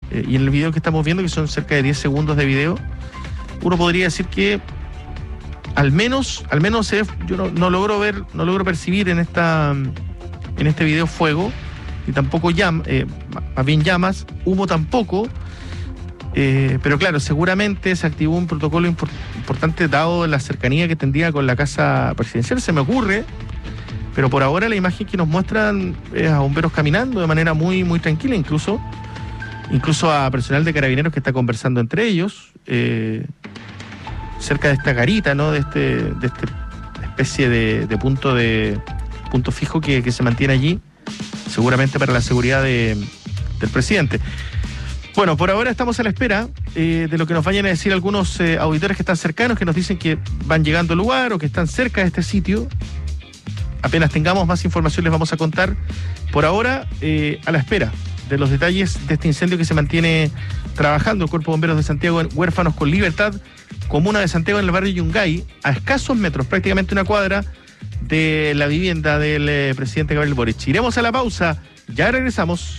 y en el video que estamos viendo, que son cerca de 10 segundos de video, uno podría decir que al menos yo no logro percibir en este video fuego, y tampoco más bien llamas, humo tampoco, pero claro, seguramente se activó un protocolo importante dado la cercanía que tendría con la casa presidencial, se me ocurre, pero por ahora la imagen que nos muestran es a bomberos caminando de manera muy, muy tranquila, incluso a personal de carabineros que está conversando entre ellos, cerca de esta garita, ¿no? de esta especie de punto fijo que se mantiene allí, seguramente para la seguridad del presidente. Bueno, por ahora estamos a la espera de lo que nos vayan a decir algunos auditores que están cercanos, que nos dicen que van llegando al lugar o que están cerca de este sitio. Apenas tengamos más información les vamos a contar. Por ahora, a la espera de los detalles de este incendio que se mantiene trabajando el Cuerpo de Bomberos de Santiago en Huérfanos con Libertad, comuna de Santiago, en el barrio Yungay, a escasos metros, prácticamente una cuadra de la vivienda del presidente Gabriel Boric. Iremos a la pausa, ya regresamos.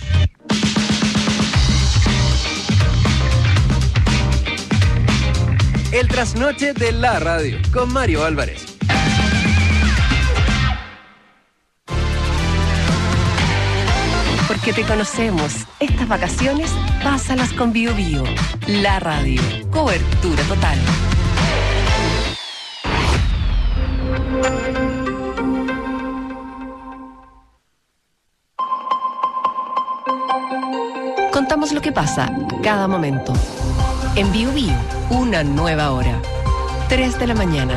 El trasnoche de la radio con Mario Álvarez. Porque te conocemos. Estas vacaciones, pásalas con Bio Bio. La radio. Cobertura total. Contamos lo que pasa a cada momento. En Bio Bio, una nueva hora. 3 de la mañana.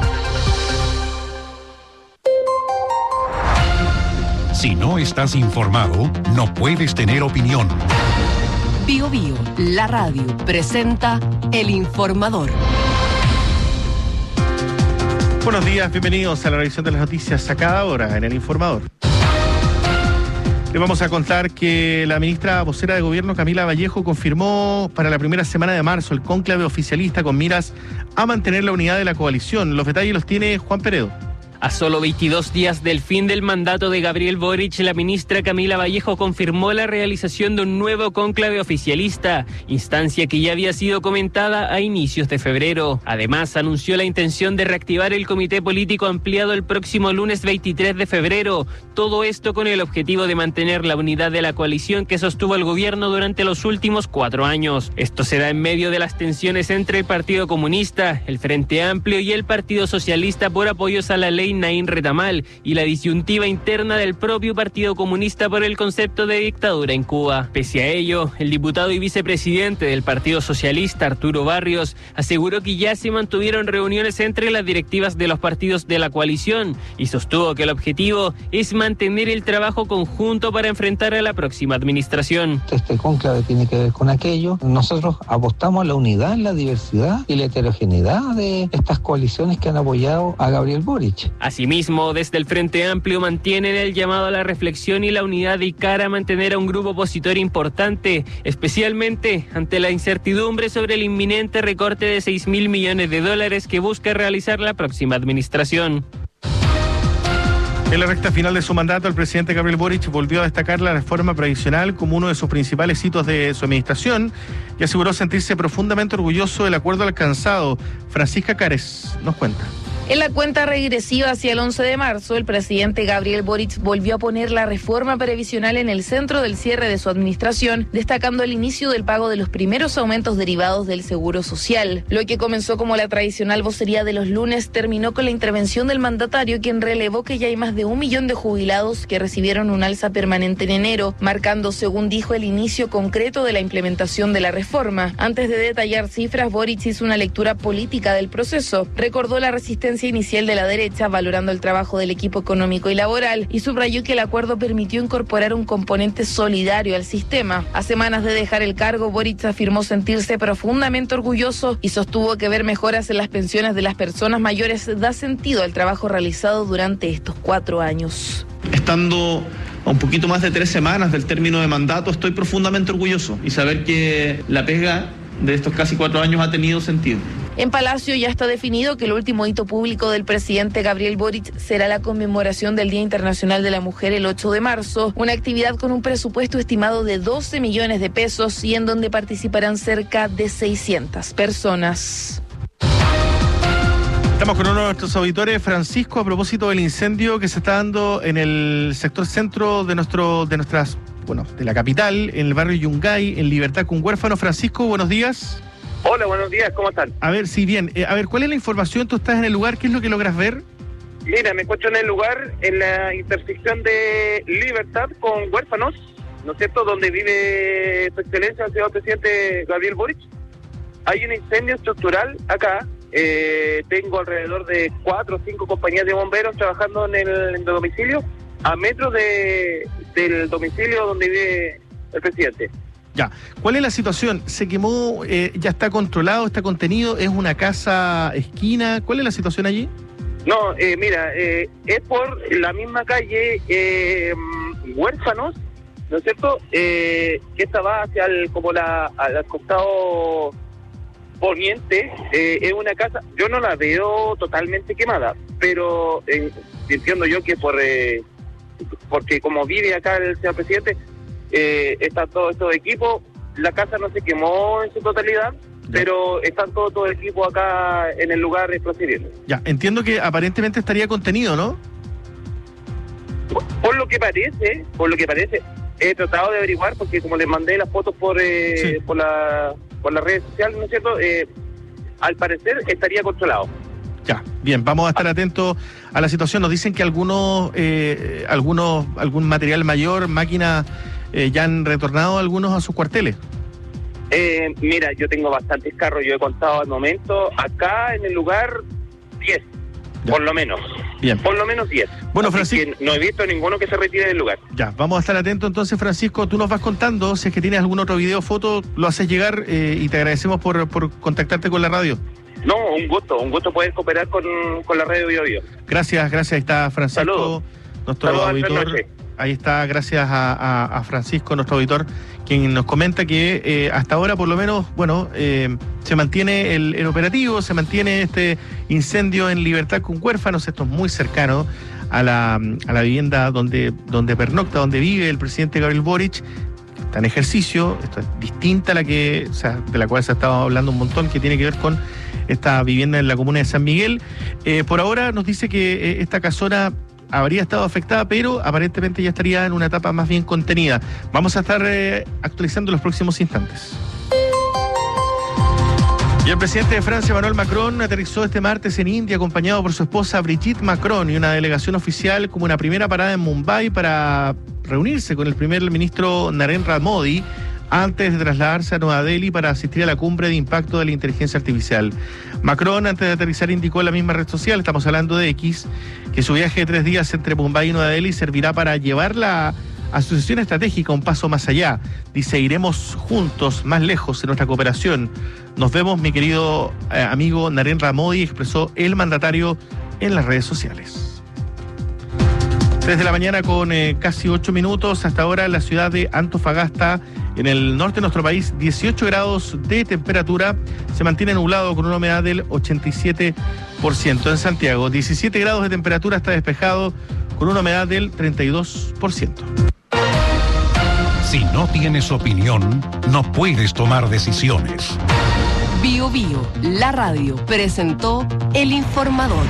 Si no estás informado, no puedes tener opinión. Bio Bio, la radio, presenta El Informador. Buenos días, bienvenidos a la revisión de las noticias a cada hora en El Informador. Les vamos a contar que la ministra vocera de Gobierno, Camila Vallejo, confirmó para la primera semana de marzo el cónclave oficialista con miras a mantener la unidad de la coalición. Los detalles los tiene Juan Peredo. A solo 22 días del fin del mandato de Gabriel Boric, la ministra Camila Vallejo confirmó la realización de un nuevo cónclave oficialista, instancia que ya había sido comentada a inicios de febrero. Además, anunció la intención de reactivar el comité político ampliado el próximo lunes 23 de febrero. Todo esto con el objetivo de mantener la unidad de la coalición que sostuvo el gobierno durante los últimos 4 años. Esto se da en medio de las tensiones entre el Partido Comunista, el Frente Amplio y el Partido Socialista por apoyos a la ley Naín Retamal y la disyuntiva interna del propio Partido Comunista por el concepto de dictadura en Cuba. Pese a ello, el diputado y vicepresidente del Partido Socialista, Arturo Barrios, aseguró que ya se mantuvieron reuniones entre las directivas de los partidos de la coalición y sostuvo que el objetivo es mantener el trabajo conjunto para enfrentar a la próxima administración. Este cónclave tiene que ver con aquello. Nosotros apostamos a la unidad, la diversidad y la heterogeneidad de estas coaliciones que han apoyado a Gabriel Boric. Asimismo, desde el Frente Amplio mantienen el llamado a la reflexión y la unidad de cara a mantener a un grupo opositor importante, especialmente ante la incertidumbre sobre el inminente recorte de $6.000 millones que busca realizar la próxima administración. En la recta final de su mandato, el presidente Gabriel Boric volvió a destacar la reforma previsional como uno de sus principales hitos de su administración y aseguró sentirse profundamente orgulloso del acuerdo alcanzado. Francisca Cárez nos cuenta. En la cuenta regresiva hacia el 11 de marzo, el presidente Gabriel Boric volvió a poner la reforma previsional en el centro del cierre de su administración, destacando el inicio del pago de los primeros aumentos derivados del Seguro Social. Lo que comenzó como la tradicional vocería de los lunes terminó con la intervención del mandatario, quien relevó que ya hay más de 1 millón de jubilados que recibieron un alza permanente en enero, marcando, según dijo, el inicio concreto de la implementación de la reforma. Antes de detallar cifras, Boric hizo una lectura política del proceso. Recordó la resistencia inicial de la derecha, valorando el trabajo del equipo económico y laboral, y subrayó que el acuerdo permitió incorporar un componente solidario al sistema. A semanas de dejar el cargo, Boric afirmó sentirse profundamente orgulloso y sostuvo que ver mejoras en las pensiones de las personas mayores da sentido al trabajo realizado durante estos 4 años. Estando a un poquito más de 3 semanas del término de mandato, estoy profundamente orgulloso y saber que la pega de estos casi 4 años ha tenido sentido. En Palacio ya está definido que el último hito público del presidente Gabriel Boric será la conmemoración del Día Internacional de la Mujer el 8 de marzo, una actividad con un presupuesto estimado de 12 millones de pesos y en donde participarán cerca de 600 personas. Estamos con uno de nuestros auditores, Francisco, a propósito del incendio que se está dando en el sector centro de de la capital, en el barrio Yungay, en Libertad con Huérfano. Francisco, buenos días. Hola, buenos días, ¿cómo están? A ver, sí, bien. ¿Cuál es la información? ¿Tú estás en el lugar? ¿Qué es lo que logras ver? Mira, me encuentro en el lugar, en la intersección de Libertad con Huérfanos, ¿no es cierto?, donde vive su excelencia, el señor presidente Gabriel Boric. Hay un incendio estructural acá. Tengo alrededor de 4 o 5 compañías de bomberos trabajando en el domicilio, a metros del domicilio donde vive el presidente. Ya, ¿cuál es la situación? ¿Se quemó? ¿Ya está controlado? ¿Está contenido? ¿Es una casa esquina? ¿Cuál es la situación allí? No, mira, es por la misma calle Huérfanos, ¿no es cierto?, que esta va hacia al costado poniente. Es una casa, yo no la veo totalmente quemada, pero entiendo yo que porque como vive acá el señor presidente, está todo estos equipos, la casa no se quemó en su totalidad, pero están todos los equipos acá en el lugar procediendo. Ya, entiendo que aparentemente estaría contenido, ¿no? Por lo que parece, he tratado de averiguar, porque como les mandé las fotos por las redes sociales, ¿no es cierto?, al parecer estaría controlado. Ya, bien, vamos a estar atentos a la situación. Nos dicen que algún material mayor, máquinas, ya han retornado algunos a sus cuarteles. Mira, yo tengo bastantes carros, yo he contado al momento, acá en el lugar 10, ya. Por lo menos. Bien. Por lo menos 10. Bueno, Francisco, no he visto ninguno que se retire del lugar. Ya, vamos a estar atentos entonces, Francisco. Tú nos vas contando, si es que tienes algún otro video o foto, lo haces llegar, y te agradecemos por contactarte con la radio. No, un gusto poder cooperar con la radio Bio Bio. Gracias, ahí está Francisco. Saludos. Nuestro auditor. Ahí está, gracias a Francisco, nuestro auditor, quien nos comenta que hasta ahora, por lo menos, se mantiene el operativo, se mantiene este incendio en Libertad con Huérfanos. Esto es muy cercano a la vivienda donde pernocta, donde vive el presidente Gabriel Boric. Está en ejercicio, esto es distinta a de la cual se ha estado hablando un montón, que tiene que ver con esta vivienda en la comuna de San Miguel. Por ahora nos dice que esta casona habría estado afectada, pero aparentemente ya estaría en una etapa más bien contenida. Vamos a estar actualizando en los próximos instantes. Y el presidente de Francia, Emmanuel Macron, aterrizó este martes en India, acompañado por su esposa Brigitte Macron y una delegación oficial, como una primera parada en Mumbai para reunirse con el primer ministro Narendra Modi, antes de trasladarse a Nueva Delhi para asistir a la cumbre de impacto de la inteligencia artificial. Macron, antes de aterrizar, indicó en la misma red social, estamos hablando de X, que su viaje de 3 días entre Mumbai y Nueva Delhi servirá para llevar la asociación estratégica un paso más allá. Dice, iremos juntos más lejos en nuestra cooperación. Nos vemos, mi querido amigo Narendra Modi, expresó el mandatario en las redes sociales. 3 de la mañana con casi 8 minutos. Hasta ahora en la ciudad de Antofagasta, en el norte de nuestro país, 18 grados de temperatura. Se mantiene nublado con una humedad del 87%. En Santiago, 17 grados de temperatura, está despejado con una humedad del 32%. Si no tienes opinión, no puedes tomar decisiones. Bio Bio, la radio, presentó El Informador.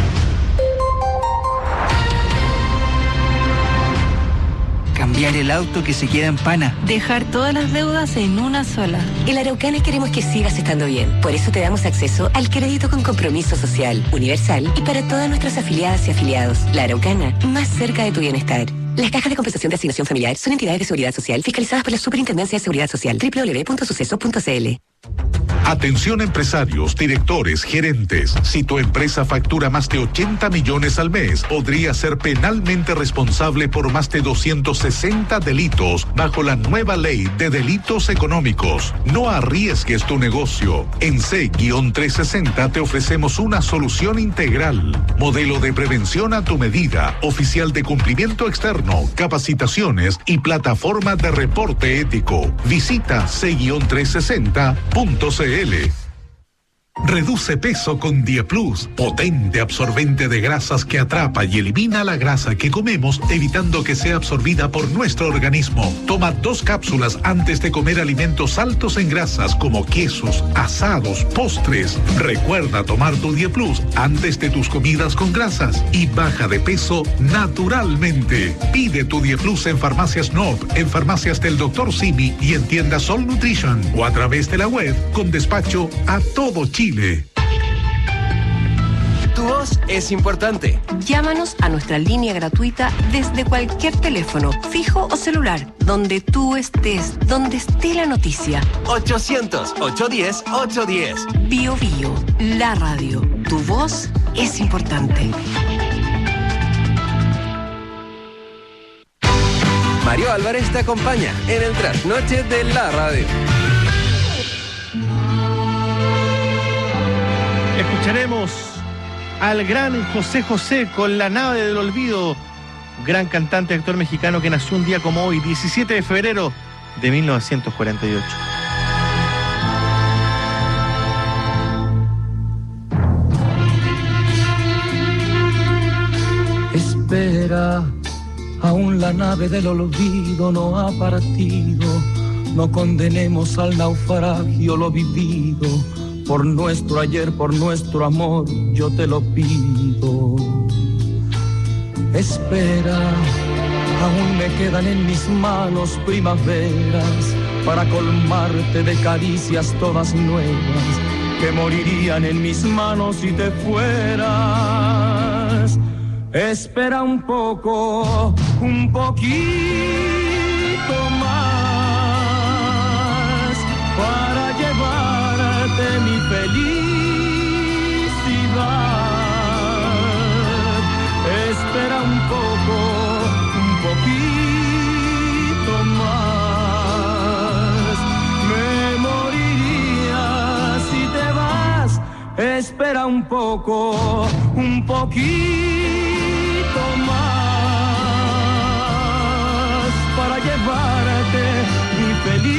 Cambiar el auto que se queda en pana. Dejar todas las deudas en una sola. En La Araucana queremos que sigas estando bien. Por eso te damos acceso al crédito con compromiso social, universal y para todas nuestras afiliadas y afiliados. La Araucana, más cerca de tu bienestar. Las cajas de compensación de asignación familiar son entidades de seguridad social fiscalizadas por la Superintendencia de Seguridad Social. www.suceso.cl. Atención empresarios, directores, gerentes. Si tu empresa factura más de 80 millones al mes, podría ser penalmente responsable por más de 260 delitos bajo la nueva ley de delitos económicos. No arriesgues tu negocio. En C-360 te ofrecemos una solución integral. Modelo de prevención a tu medida, oficial de cumplimiento externo, capacitaciones y plataforma de reporte ético. Visita C-360.cl. Reduce peso con Dieplus, potente absorbente de grasas que atrapa y elimina la grasa que comemos, evitando que sea absorbida por nuestro organismo. Toma 2 cápsulas antes de comer alimentos altos en grasas como quesos, asados, postres. Recuerda tomar tu Dieplus antes de tus comidas con grasas y baja de peso naturalmente. Pide tu Dieplus en Farmacias Nob, en farmacias del Dr. Simi y en tiendas Sol Nutrition o a través de la web con despacho a todo Chile. Tu voz es importante. Llámanos a nuestra línea gratuita desde cualquier teléfono, fijo o celular, donde tú estés, donde esté la noticia. 800-810-810. Bio Bio, la radio. Tu voz es importante. Mario Álvarez te acompaña en el trasnoche de la radio. Escucharemos al gran José José con La Nave del Olvido, gran cantante y actor mexicano que nació un día como hoy, 17 de febrero de 1948. Espera, aún la nave del olvido no ha partido, no condenemos al naufragio lo vivido. Por nuestro ayer, por nuestro amor, yo te lo pido. Espera, aún me quedan en mis manos primaveras para colmarte de caricias todas nuevas que morirían en mis manos si te fueras. Espera un poco, un poquito más para llevarte mi felicidad. Espera un poco, un poquito más. Me moriría si te vas. Espera un poco, un poquito más para llevarte mi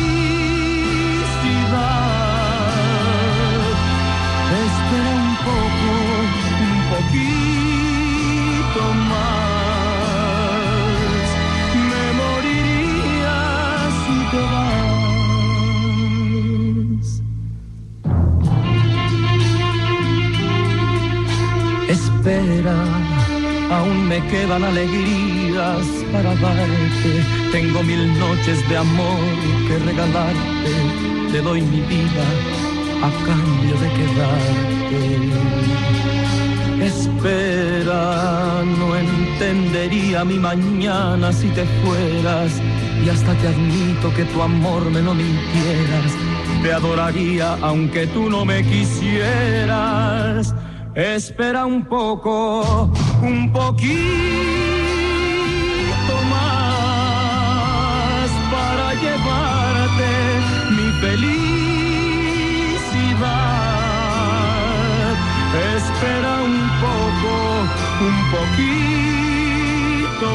felicidad. Espera un poco, un poquito más. Me moriría si te vas. Espera, aún me quedan alegrías para darte. Tengo 1000 noches de amor que regalarte. Te doy mi vida a cambio de quedarte. Espera, no entendería mi mañana si te fueras. Y hasta te admito que tu amor me lo mintieras. Te adoraría aunque tú no me quisieras. Espera un poco, un poquito más para llevarte mi felicidad. Espera un poco, un poquito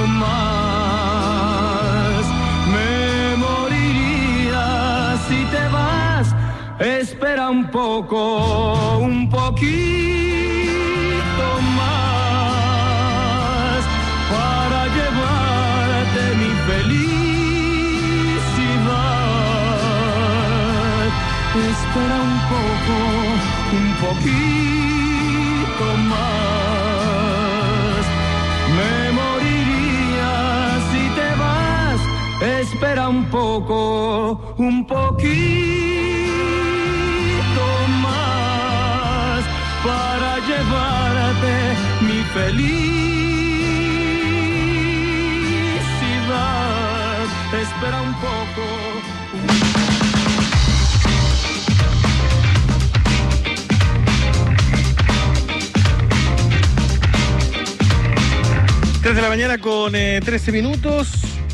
más. Me moriría si te vas. Espera un poco, un poquito más para llevarte mi felicidad. Espera un poco, un poquito más. Me moriría si te vas. Espera un poco, un poquito más para llevarte mi felicidad. Espera un poco. 3 de la mañana con 13 minutos.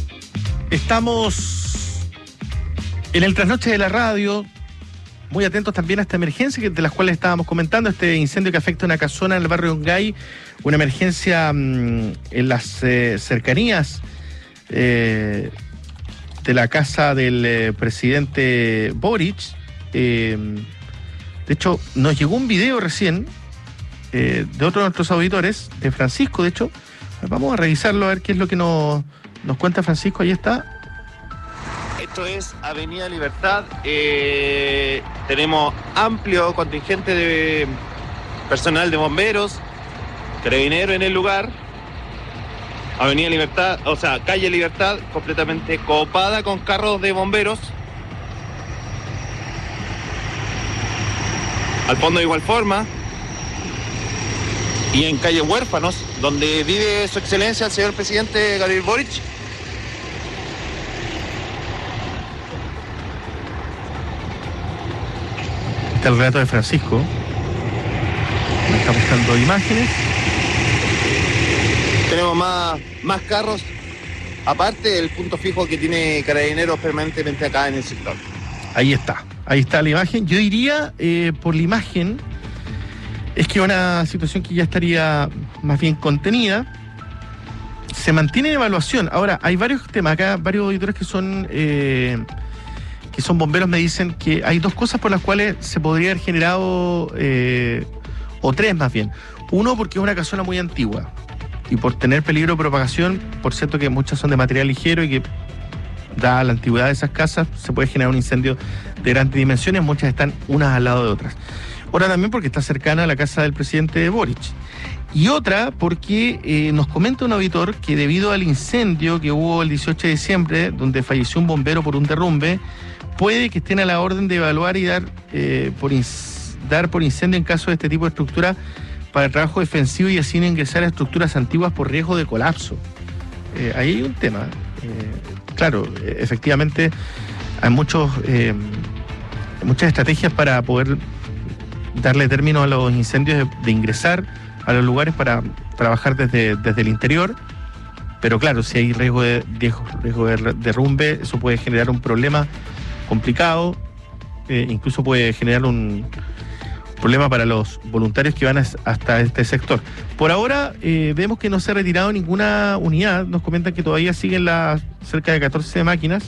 Estamos en el trasnoche de la radio, muy atentos también a esta emergencia de las cuales estábamos comentando, este incendio que afecta una casona en el barrio Yungay, una emergencia en las cercanías de la casa del presidente Boric, de De hecho, nos llegó un video recién de otro de nuestros auditores, de Francisco, de hecho. Vamos a revisarlo a ver qué es lo que nos cuenta Francisco. Ahí está. Esto es Avenida Libertad. Tenemos amplio contingente de personal de bomberos, carabineros en el lugar. Avenida Libertad, o sea, calle Libertad, completamente copada con carros de bomberos. Al fondo de igual forma. Y en calle Huérfanos, donde vive su excelencia el señor presidente Gabriel Boric. Está el relato de Francisco. Me está mostrando imágenes. Tenemos más carros, aparte del punto fijo que tiene Carabineros permanentemente acá en el sector. Ahí está la imagen. Yo diría, por la imagen, es que una situación que ya estaría más bien contenida. Se mantiene en evaluación. Ahora, hay varios temas acá, varios auditores que son bomberos me dicen que hay dos cosas por las cuales se podría haber generado, o tres más bien. Uno, porque es una casona muy antigua y por tener peligro de propagación, por cierto que muchas son de material ligero y que, dada la antigüedad de esas casas, se puede generar un incendio de grandes dimensiones, muchas están unas al lado de otras. Otra también porque está cercana a la casa del presidente Boric. Y otra porque nos comenta un auditor que debido al incendio que hubo el 18 de diciembre, donde falleció un bombero por un derrumbe, puede que estén a la orden de evaluar y dar por incendio en caso de este tipo de estructura para el trabajo defensivo y así no ingresar a estructuras antiguas por riesgo de colapso. Ahí hay un tema. Claro, efectivamente hay muchas estrategias para poder darle término a los incendios de ingresar a los lugares para trabajar desde el interior, pero claro, si hay riesgo de derrumbe, eso puede generar un problema complicado, incluso puede generar un problema para los voluntarios que van hasta este sector. Por ahora vemos que no se ha retirado ninguna unidad, nos comentan que todavía siguen cerca de 14 máquinas.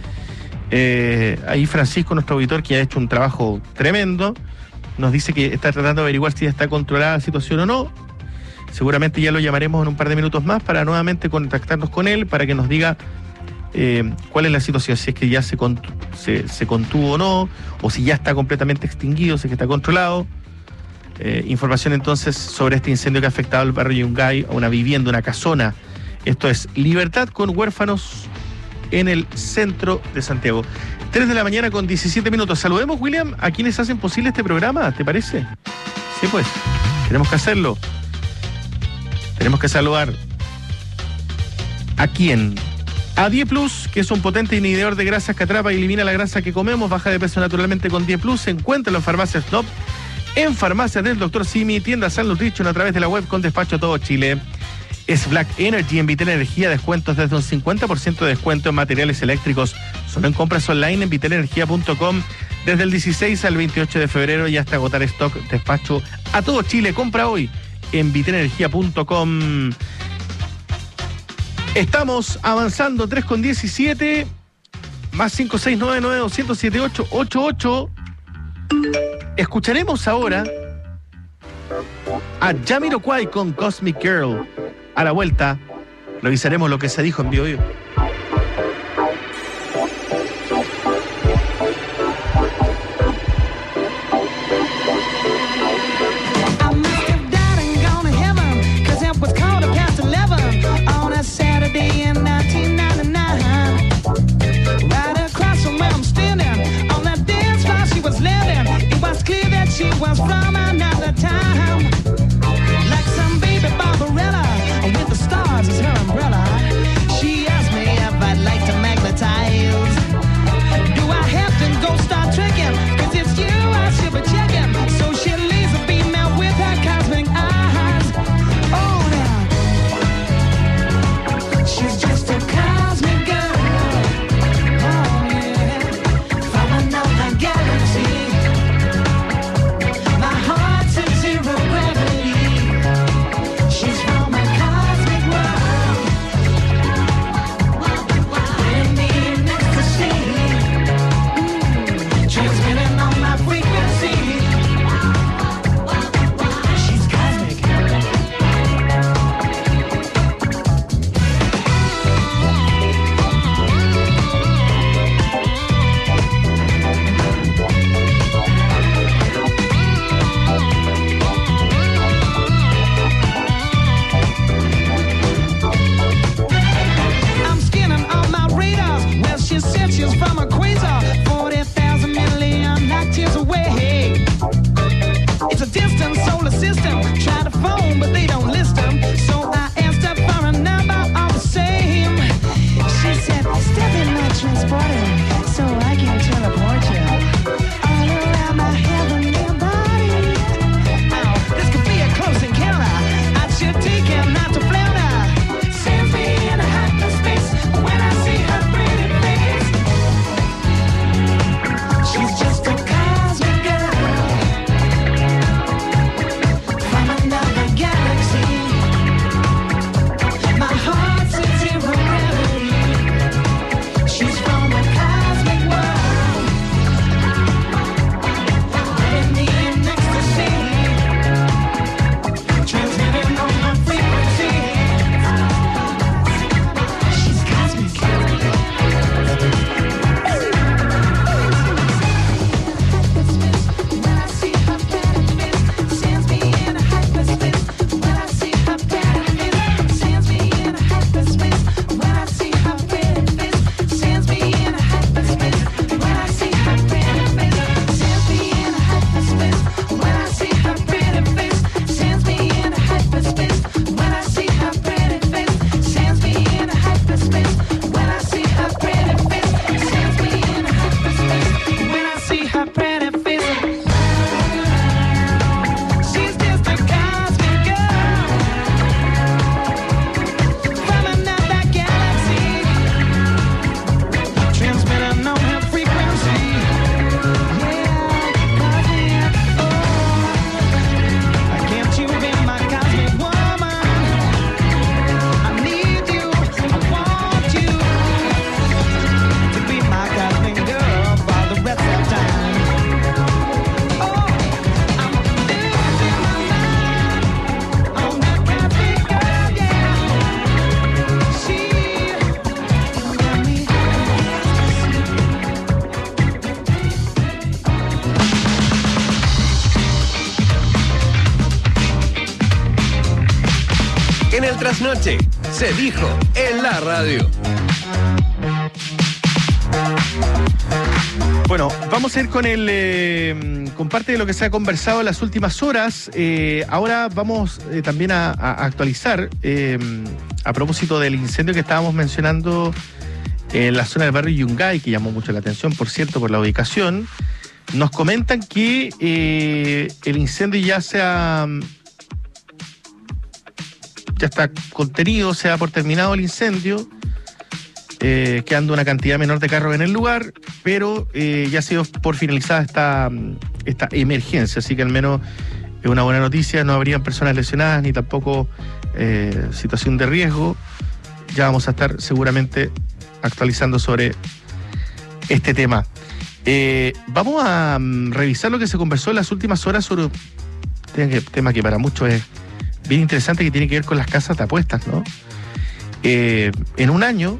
Ahí Francisco, nuestro auditor, que ha hecho un trabajo tremendo, nos dice que está tratando de averiguar si ya está controlada la situación o no. Seguramente ya lo llamaremos en un par de minutos más para nuevamente contactarnos con él, para que nos diga cuál es la situación, si es que ya se contuvo o no, o si ya está completamente extinguido, si es que está controlado. Información entonces sobre este incendio que ha afectado al barrio Yungay, a una vivienda, una casona. Esto es Libertad con Huérfanos en el centro de Santiago. 3 de la mañana con 17 minutos. Saludemos, William, a quienes hacen posible este programa, ¿te parece? Sí, pues, tenemos que hacerlo. Tenemos que saludar a quién. A 10 Plus, que es un potente inhibidor de grasas que atrapa y elimina la grasa que comemos. Baja de peso naturalmente con 10 Plus. Se encuentra en farmacias Top, en farmacias del Dr. Simi, tiendas San Nutrition a través de la web con despacho a todo Chile. Es Black Energy en Vital Energía, descuentos desde un 50% de descuento en materiales eléctricos. Solo en compras online en vitalenergia.com desde el 16 al 28 de febrero y hasta agotar stock. Despacho a todo Chile. Compra hoy en vitalenergia.com. Estamos avanzando, 3:17, más 56992078888. Escucharemos ahora a Jamiroquai con Cosmic Girl. A la vuelta, revisaremos lo que se dijo en Bio Bio. She was from another time, like some baby Barbarella with the stars as her umbrella. She asked me if I'd like to magnetize. Do I have to go start tricking? 'Cause it's you I should be checking. So she leaves a female with her cosmic eyes. Oh, now she's just a cosmic girl. Oh, yeah, from another galaxy. My heart's el trasnoche. Se dijo en la radio. Bueno, vamos a ir con parte de lo que se ha conversado en las últimas horas. Ahora vamos también a actualizar a propósito del incendio que estábamos mencionando en la zona del barrio Yungay, que llamó mucho la atención, por cierto, por la ubicación. Nos comentan que el incendio ya está contenido, se da por terminado el incendio, quedando una cantidad menor de carros en el lugar, pero ya ha sido por finalizada esta emergencia, así que al menos es una buena noticia, no habrían personas lesionadas ni tampoco situación de riesgo. Ya vamos a estar seguramente actualizando sobre este tema. Vamos a revisar lo que se conversó en las últimas horas sobre un tema que para muchos es bien interesante, que tiene que ver con las casas de apuestas, ¿no? En un año,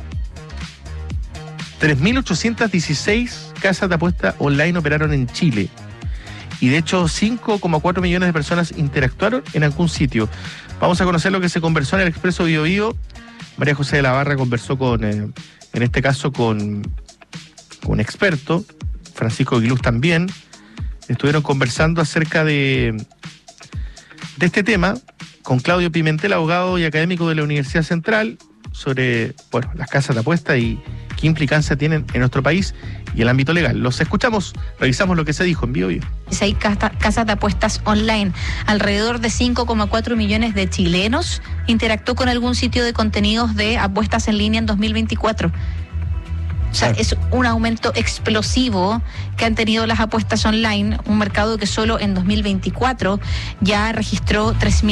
3.816 casas de apuestas online operaron en Chile. Y de hecho, 5,4 millones de personas interactuaron en algún sitio. Vamos a conocer lo que se conversó en el Expreso Bio Bio. María José de la Barra conversó en este caso con un experto, Francisco Aguiluz también. Estuvieron conversando acerca de este tema con Claudio Pimentel, abogado y académico de la Universidad Central, sobre las casas de apuestas y qué implicancia tienen en nuestro país y el ámbito legal. Los escuchamos, revisamos lo que se dijo en Bio Bio. Hay casas de apuestas online. Alrededor de 5,4 millones de chilenos interactuó con algún sitio de contenidos de apuestas en línea en 2024. O sea, es un aumento explosivo que han tenido las apuestas online, un mercado que solo en 2024 ya registró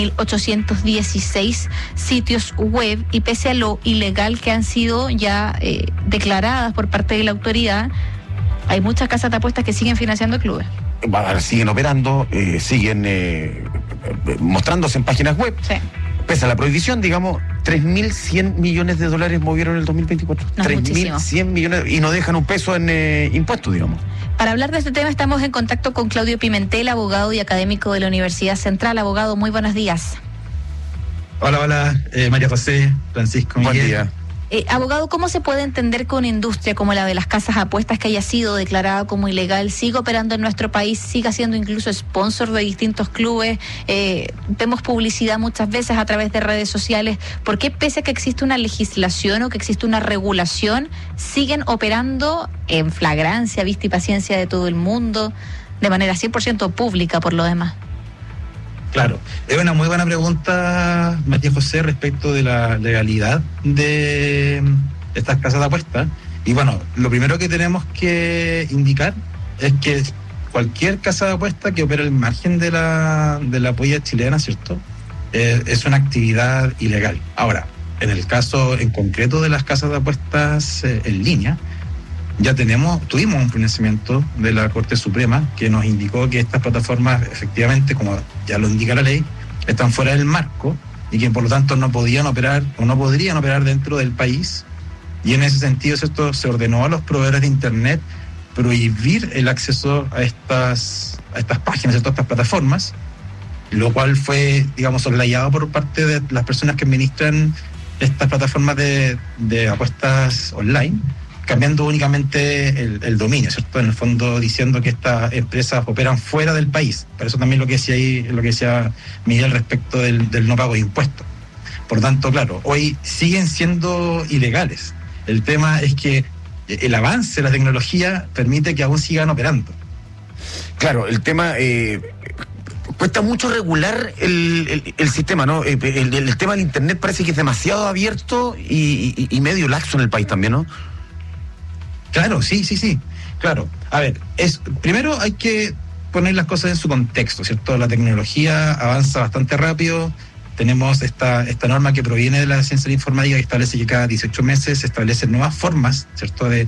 3.816 sitios web, y pese a lo ilegal que han sido ya declaradas por parte de la autoridad, hay muchas casas de apuestas que siguen financiando clubes. Siguen operando, siguen mostrándose en páginas web. Sí. Pese a la prohibición, digamos, 3.100 millones de dólares movieron en el 2024. No, 3.100 millones y no dejan un peso en impuestos, digamos. Para hablar de este tema estamos en contacto con Claudio Pimentel, abogado y académico de la Universidad Central. Abogado, muy buenos días. Hola, María José, Francisco, Miguel. Buen día. Abogado, ¿cómo se puede entender que una industria como la de las casas de apuestas, que haya sido declarada como ilegal, siga operando en nuestro país, siga siendo incluso sponsor de distintos clubes? Vemos publicidad muchas veces a través de redes sociales. ¿Por qué, pese a que existe una legislación o que existe una regulación, siguen operando en flagrancia, vista y paciencia de todo el mundo, de manera 100% pública por lo demás? Claro, es una muy buena pregunta, María José, respecto de la legalidad de estas casas de apuestas. Y bueno, lo primero que tenemos que indicar es que cualquier casa de apuesta que opera al margen de la política chilena, ¿cierto?, es una actividad ilegal. Ahora, en el caso en concreto de las casas de apuestas en línea, ya tuvimos un pronunciamiento de la Corte Suprema que nos indicó que estas plataformas, efectivamente, como ya lo indica la ley, están fuera del marco y que por lo tanto no podían operar o no podrían operar dentro del país. Y en ese sentido, ¿cierto?, se ordenó a los proveedores de Internet prohibir el acceso a estas páginas, a estas plataformas, lo cual fue, digamos, soslayado por parte de las personas que administran estas plataformas de apuestas online, cambiando únicamente el dominio, ¿cierto? En el fondo diciendo que estas empresas operan fuera del país. Por eso también lo que decía Miguel respecto del no pago de impuestos. Por tanto, claro, hoy siguen siendo ilegales. El tema es que el avance de la tecnología permite que aún sigan operando. Claro, el tema... cuesta mucho regular el sistema, ¿no? El tema del Internet parece que es demasiado abierto y medio laxo en el país también, ¿no? Claro, sí. Claro. A ver, primero hay que poner las cosas en su contexto, ¿cierto? La tecnología avanza bastante rápido. Tenemos esta norma que proviene de la ciencia de la informática, que establece que cada 18 meses se establecen nuevas formas, ¿cierto?, de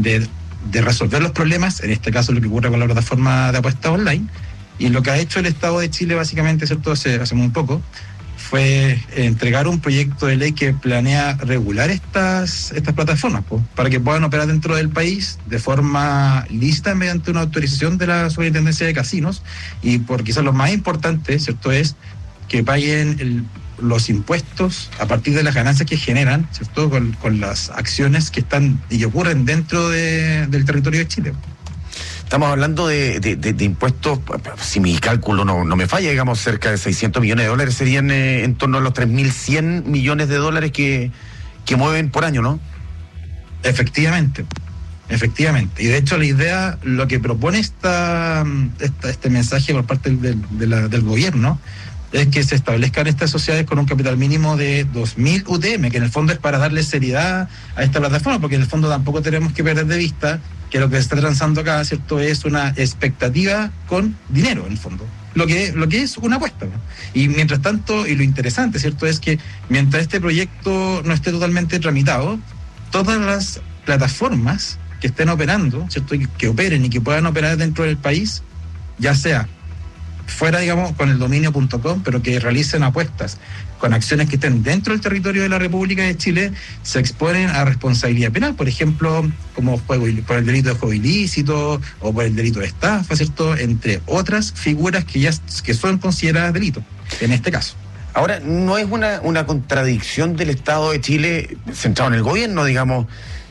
resolver los problemas. En este caso, lo que ocurre con la plataforma de apuestas online. Y lo que ha hecho el Estado de Chile, básicamente, ¿cierto?, hace muy poco, fue entregar un proyecto de ley que planea regular estas plataformas, para que puedan operar dentro del país de forma lícita mediante una autorización de la Superintendencia de Casinos. Y por quizás lo más importante, ¿cierto?, es que paguen los impuestos a partir de las ganancias que generan, ¿cierto? Con las acciones que están y que ocurren dentro del territorio de Chile. Estamos hablando de impuestos, si mi cálculo no me falla, digamos, cerca de 600 millones de dólares, serían en torno a los 3.100 millones de dólares que mueven por año, ¿no? Efectivamente. Y de hecho la idea, lo que propone este mensaje por parte del gobierno, es que se establezcan estas sociedades con un capital mínimo de 2.000 UTM, que en el fondo es para darle seriedad a esta plataforma, porque en el fondo tampoco tenemos que perder de vista que lo que se está transando acá, ¿cierto?, es una expectativa con dinero, en el fondo. Lo que es una apuesta, ¿no? Y mientras tanto, y lo interesante, ¿cierto?, es que mientras este proyecto no esté totalmente tramitado, todas las plataformas que estén operando, ¿cierto?, y que operen y que puedan operar dentro del país, ya sea fuera, digamos, con el dominio.com, pero que realicen apuestas con acciones que estén dentro del territorio de la República de Chile, se exponen a responsabilidad penal, por ejemplo, como por el delito de juego ilícito o por el delito de estafa, ¿cierto?, entre otras figuras que son consideradas delitos, en este caso. Ahora, ¿no es una contradicción del Estado de Chile, centrado en el gobierno, digamos,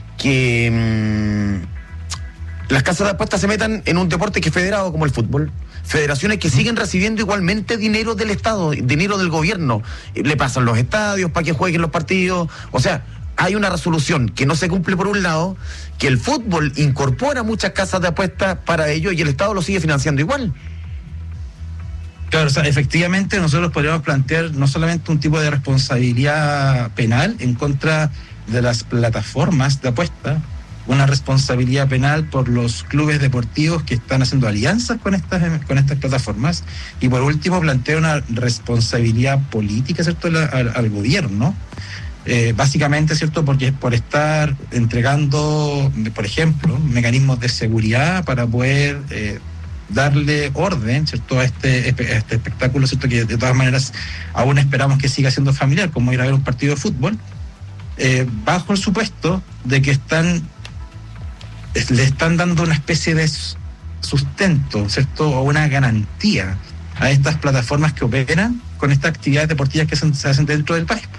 que las casas de apuestas se metan en un deporte que es federado como el fútbol? Federaciones que siguen recibiendo igualmente dinero del Estado, dinero del gobierno. Le pasan los estadios para que jueguen los partidos. O sea, hay una resolución que no se cumple por un lado, que el fútbol incorpora muchas casas de apuestas para ello y el Estado lo sigue financiando igual. Claro, o sea, efectivamente nosotros podríamos plantear no solamente un tipo de responsabilidad penal en contra de las plataformas de apuesta, una responsabilidad penal por los clubes deportivos que están haciendo alianzas con estas plataformas, y por último plantea una responsabilidad política, ¿cierto?, al gobierno, básicamente, ¿cierto?, porque por estar entregando, por ejemplo, mecanismos de seguridad para poder darle orden, ¿cierto?, a este espectáculo, ¿cierto?, que de todas maneras aún esperamos que siga siendo familiar, como ir a ver un partido de fútbol, bajo el supuesto de que le están dando una especie de sustento, ¿cierto?, o una garantía a estas plataformas que operan con estas actividades deportivas que se hacen dentro del país.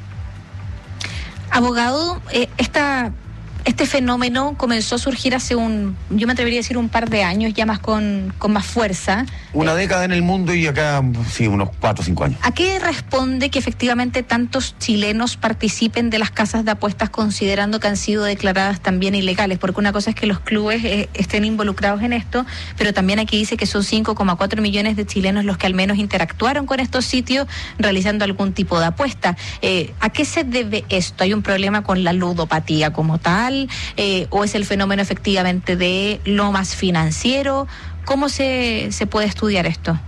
Abogado, este fenómeno comenzó a surgir hace yo me atrevería a decir un par de años, ya más con más fuerza. Una década en el mundo y acá, sí, unos 4 o 5 años. ¿A qué responde que efectivamente tantos chilenos participen de las casas de apuestas considerando que han sido declaradas también ilegales? Porque una cosa es que los clubes estén involucrados en esto, pero también aquí dice que son 5,4 millones de chilenos los que al menos interactuaron con estos sitios realizando algún tipo de apuesta. ¿A qué se debe esto? ¿Hay un problema con la ludopatía como tal? ¿O es el fenómeno efectivamente de lo más financiero? ¿Cómo se puede estudiar esto?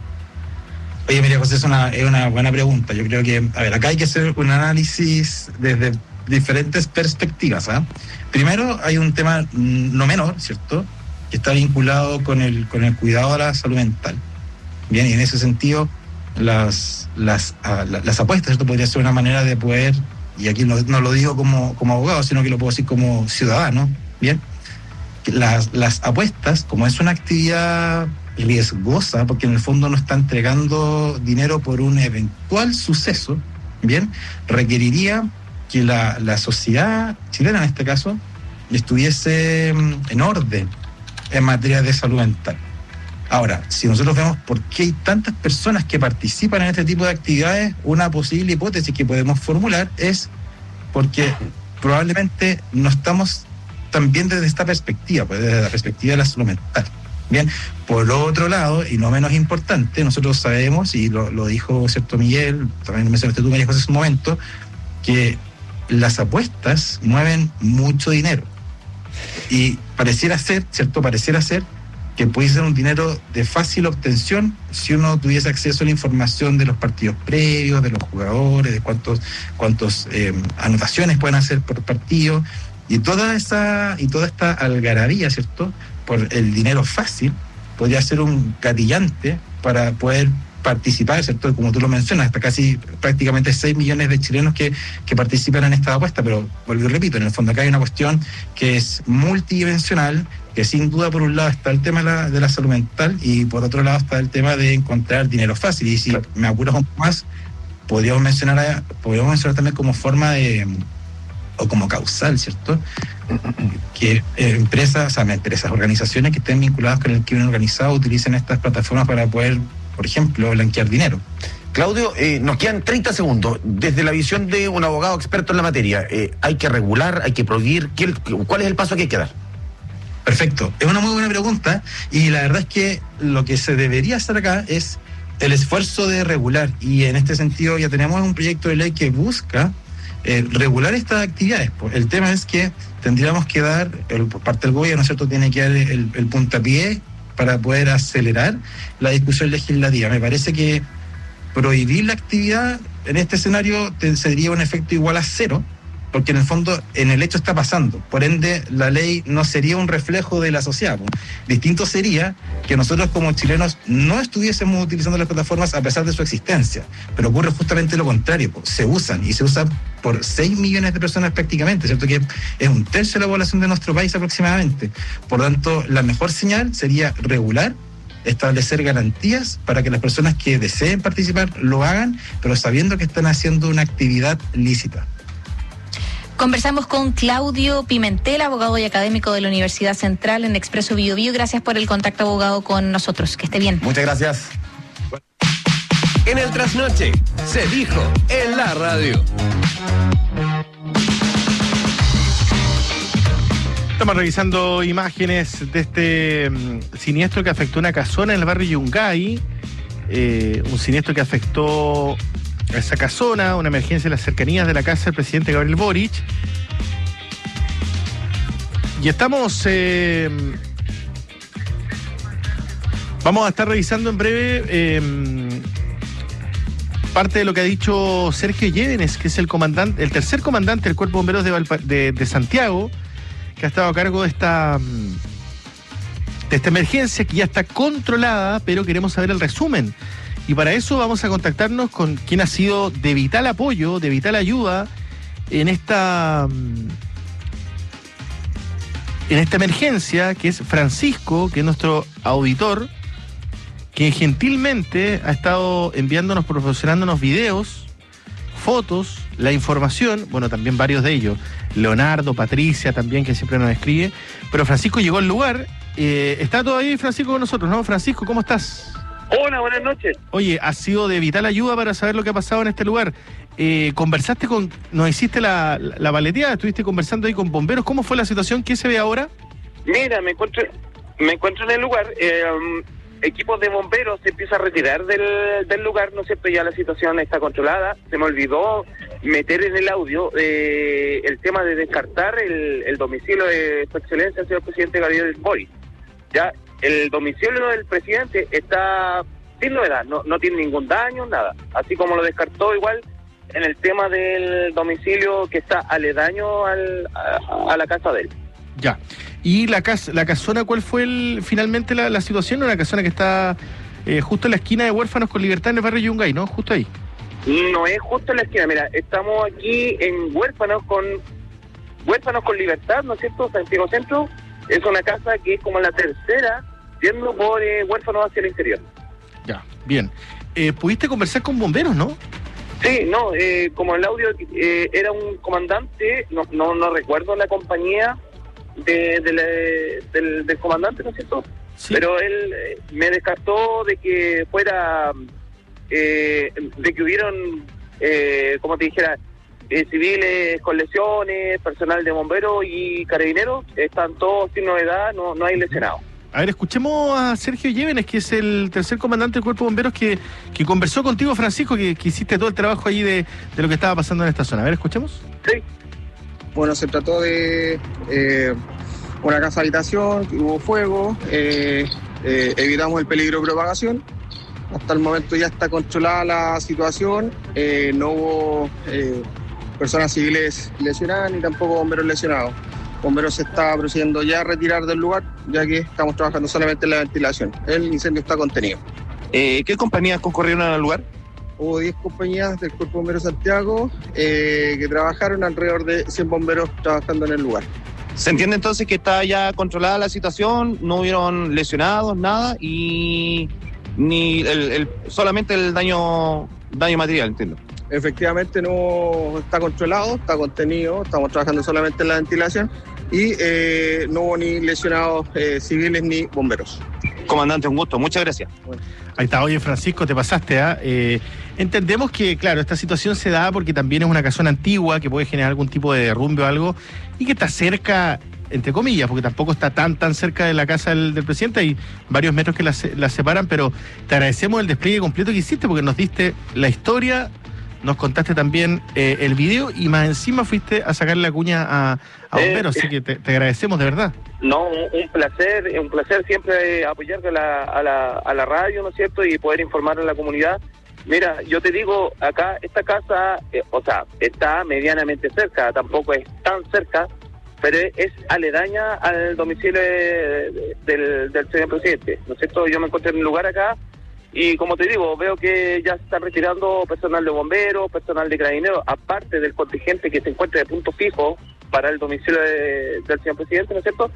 Oye, María José, es una buena pregunta. Yo creo que, acá hay que hacer un análisis desde diferentes perspectivas, ¿eh? Primero, hay un tema no menor, ¿cierto?, que está vinculado con el cuidado de la salud mental. Bien, y en ese sentido, las apuestas, ¿cierto?, podría ser una manera de poder, y aquí no lo digo como abogado, sino que lo puedo decir como ciudadano, bien, las apuestas, como es una actividad riesgosa, porque en el fondo no está entregando dinero por un eventual suceso, bien, requeriría que la sociedad chilena, en este caso, estuviese en orden en materia de salud mental. Ahora, si nosotros vemos por qué hay tantas personas que participan en este tipo de actividades, una posible hipótesis que podemos formular es porque probablemente no estamos también desde esta perspectiva, pues desde la perspectiva de la salud mental. Bien, por otro lado, y no menos importante, nosotros sabemos, y lo dijo, ¿cierto?, Miguel, también lo mencionaste tú, María José, hace un momento, que las apuestas mueven mucho dinero. Y pareciera ser, ¿cierto?, que puede ser un dinero de fácil obtención si uno tuviese acceso a la información de los partidos previos, de los jugadores, de cuántos anotaciones pueden hacer por partido, y toda esta algarabía, ¿cierto?, por el dinero fácil, podría ser un gatillante para poder participar, ¿cierto?, como tú lo mencionas, hasta casi prácticamente 6 millones de chilenos que participan en esta apuesta. Pero vuelvo y repito, en el fondo acá hay una cuestión que es multidimensional, que sin duda por un lado está el tema de la salud mental y por otro lado está el tema de encontrar dinero fácil. Y si me apuras un poco más, podríamos mencionar también como forma de, o como causal, ¿cierto? Que organizaciones que estén vinculadas con el crimen organizado utilicen estas plataformas para poder, por ejemplo, blanquear dinero. Claudio, nos quedan 30 segundos. Desde la visión de un abogado experto en la materia, ¿hay que regular, hay que prohibir? ¿Cuál es el paso que hay que dar? Perfecto, es una muy buena pregunta y la verdad es que lo que se debería hacer acá es el esfuerzo de regular, y en este sentido ya tenemos un proyecto de ley que busca regular estas actividades. El tema es que tendríamos que dar, por parte del gobierno, ¿cierto?, tiene que dar el puntapié para poder acelerar la discusión legislativa. Me parece que prohibir la actividad en este escenario sería un efecto igual a cero, porque en el fondo en el hecho está pasando, por ende la ley no sería un reflejo de la sociedad. Distinto sería que nosotros como chilenos no estuviésemos utilizando las plataformas a pesar de su existencia, pero ocurre justamente lo contrario, se usan por 6 millones de personas prácticamente, ¿cierto?, que es un tercio de la población de nuestro país aproximadamente. Por lo tanto, la mejor señal sería regular, establecer garantías para que las personas que deseen participar lo hagan, pero sabiendo que están haciendo una actividad lícita. Conversamos con Claudio Pimentel, abogado y académico de la Universidad Central en Expreso Biobío. Gracias por el contacto, abogado, con nosotros. Que esté bien. Muchas gracias. En el Trasnoche, se dijo en la radio. Estamos revisando imágenes de este siniestro que afectó una casona en el barrio Yungay. Un siniestro que afectó a esa casona, una emergencia en las cercanías de la casa del presidente Gabriel Boric. Y estamos... vamos a estar revisando en breve parte de lo que ha dicho Sergio Llévenes, que es el tercer comandante del Cuerpo de Bomberos de Santiago, que ha estado a cargo de esta emergencia, que ya está controlada, pero queremos saber el resumen. Y para eso vamos a contactarnos con quien ha sido de vital apoyo, de vital ayuda en esta emergencia, que es Francisco, que es nuestro auditor, que gentilmente ha estado enviándonos, proporcionándonos videos, fotos, la información, bueno, también varios de ellos, Leonardo, Patricia también, que siempre nos escribe, pero Francisco llegó al lugar. Está todavía Francisco con nosotros, ¿no? Francisco, ¿cómo estás? Hola, buenas noches. Oye, ha sido de vital ayuda para saber lo que ha pasado en este lugar. Conversaste nos hiciste la paleteada, estuviste conversando ahí con bomberos. ¿Cómo fue la situación? ¿Qué se ve ahora? Mira, me encuentro en el lugar. Equipos de bomberos se empieza a retirar del lugar, ¿no es cierto? Ya la situación está controlada. Se me olvidó meter en el audio el tema de descartar el domicilio de su excelencia, el señor presidente Gabriel Boric. Ya, el domicilio del presidente está sin novedad, no tiene ningún daño, nada. Así como lo descartó igual en el tema del domicilio que está aledaño a la casa de él. Ya. ¿Y la casona, cuál fue finalmente la situación? Una casona que está justo en la esquina de Huérfanos con Libertad en el barrio Yungay, ¿no? Justo ahí. No es justo en la esquina, mira, estamos aquí en Huérfanos con Libertad, ¿no es cierto? Santiago Centro. Es una casa que es como la tercera, yendo por Huérfanos hacia el interior. Ya, bien. ¿Pudiste conversar con bomberos, no? Sí, no, como el audio era un comandante, no recuerdo la compañía del comandante, ¿no es cierto? Sí. Pero él me descartó de que fuera, de que hubieron, como te dijera, civiles con lesiones, personal de bomberos y carabineros, están todos sin novedad, no hay lesionados. A ver, escuchemos a Sergio Llévenes, que es el tercer comandante del Cuerpo de Bomberos, que conversó contigo, Francisco, que hiciste todo el trabajo ahí de lo que estaba pasando en esta zona. A ver, escuchemos. Sí. Bueno, se trató de una casa habitación, hubo fuego, evitamos el peligro de propagación. Hasta el momento ya está controlada la situación, no hubo personas civiles lesionadas ni tampoco bomberos lesionados. Bomberos se está procediendo ya a retirar del lugar, ya que estamos trabajando solamente en la ventilación. El incendio está contenido. ¿Qué compañías concurrieron al lugar? Hubo 10 compañías del Cuerpo de Bomberos Santiago que trabajaron, alrededor de 100 bomberos trabajando en el lugar. ¿Se entiende entonces que está ya controlada la situación? No hubieron lesionados, nada, y ni solamente el daño material, entiendo. efectivamente no está controlado, está contenido, estamos trabajando solamente en la ventilación y no hubo ni lesionados civiles ni bomberos. Comandante, un gusto, muchas gracias. Ahí está, oye Francisco, te pasaste, entendemos que, claro, esta situación se da porque también es una casona antigua que puede generar algún tipo de derrumbe o algo, y que está cerca, entre comillas, porque tampoco está tan cerca de la casa del presidente, hay varios metros que la separan, pero te agradecemos el despliegue completo que hiciste porque nos diste la historia, nos contaste también el video y más encima fuiste a sacar la cuña a bomberos, así que te agradecemos de verdad. No, un placer siempre apoyar a la radio, ¿no es cierto? Y poder informar a la comunidad. Mira, yo te digo, acá esta casa, está medianamente cerca, tampoco es tan cerca, pero es aledaña al domicilio del señor presidente, ¿no es cierto? Yo me encuentro en un lugar acá y, como te digo, veo que ya se está retirando personal de bomberos, personal de carabineros, aparte del contingente que se encuentra de punto fijo para el domicilio del señor presidente, ¿no es cierto?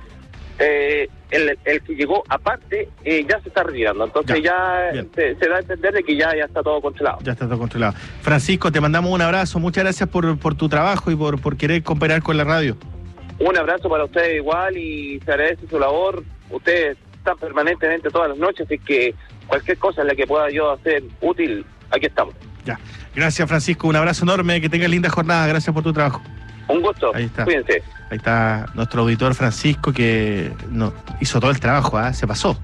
El que llegó aparte ya se está retirando, entonces ya se da a entender de que ya está todo controlado. Ya está todo controlado. Francisco, te mandamos un abrazo, muchas gracias por tu trabajo y por querer cooperar con la radio. Un abrazo para ustedes igual y se agradece su labor. Ustedes están permanentemente todas las noches, así que cualquier cosa en la que pueda yo hacer útil, aquí estamos. Ya, gracias Francisco, un abrazo enorme, que tengas linda jornada, gracias por tu trabajo. Un gusto, ahí está. Cuídense. Ahí está nuestro auditor Francisco que hizo todo el trabajo, se pasó.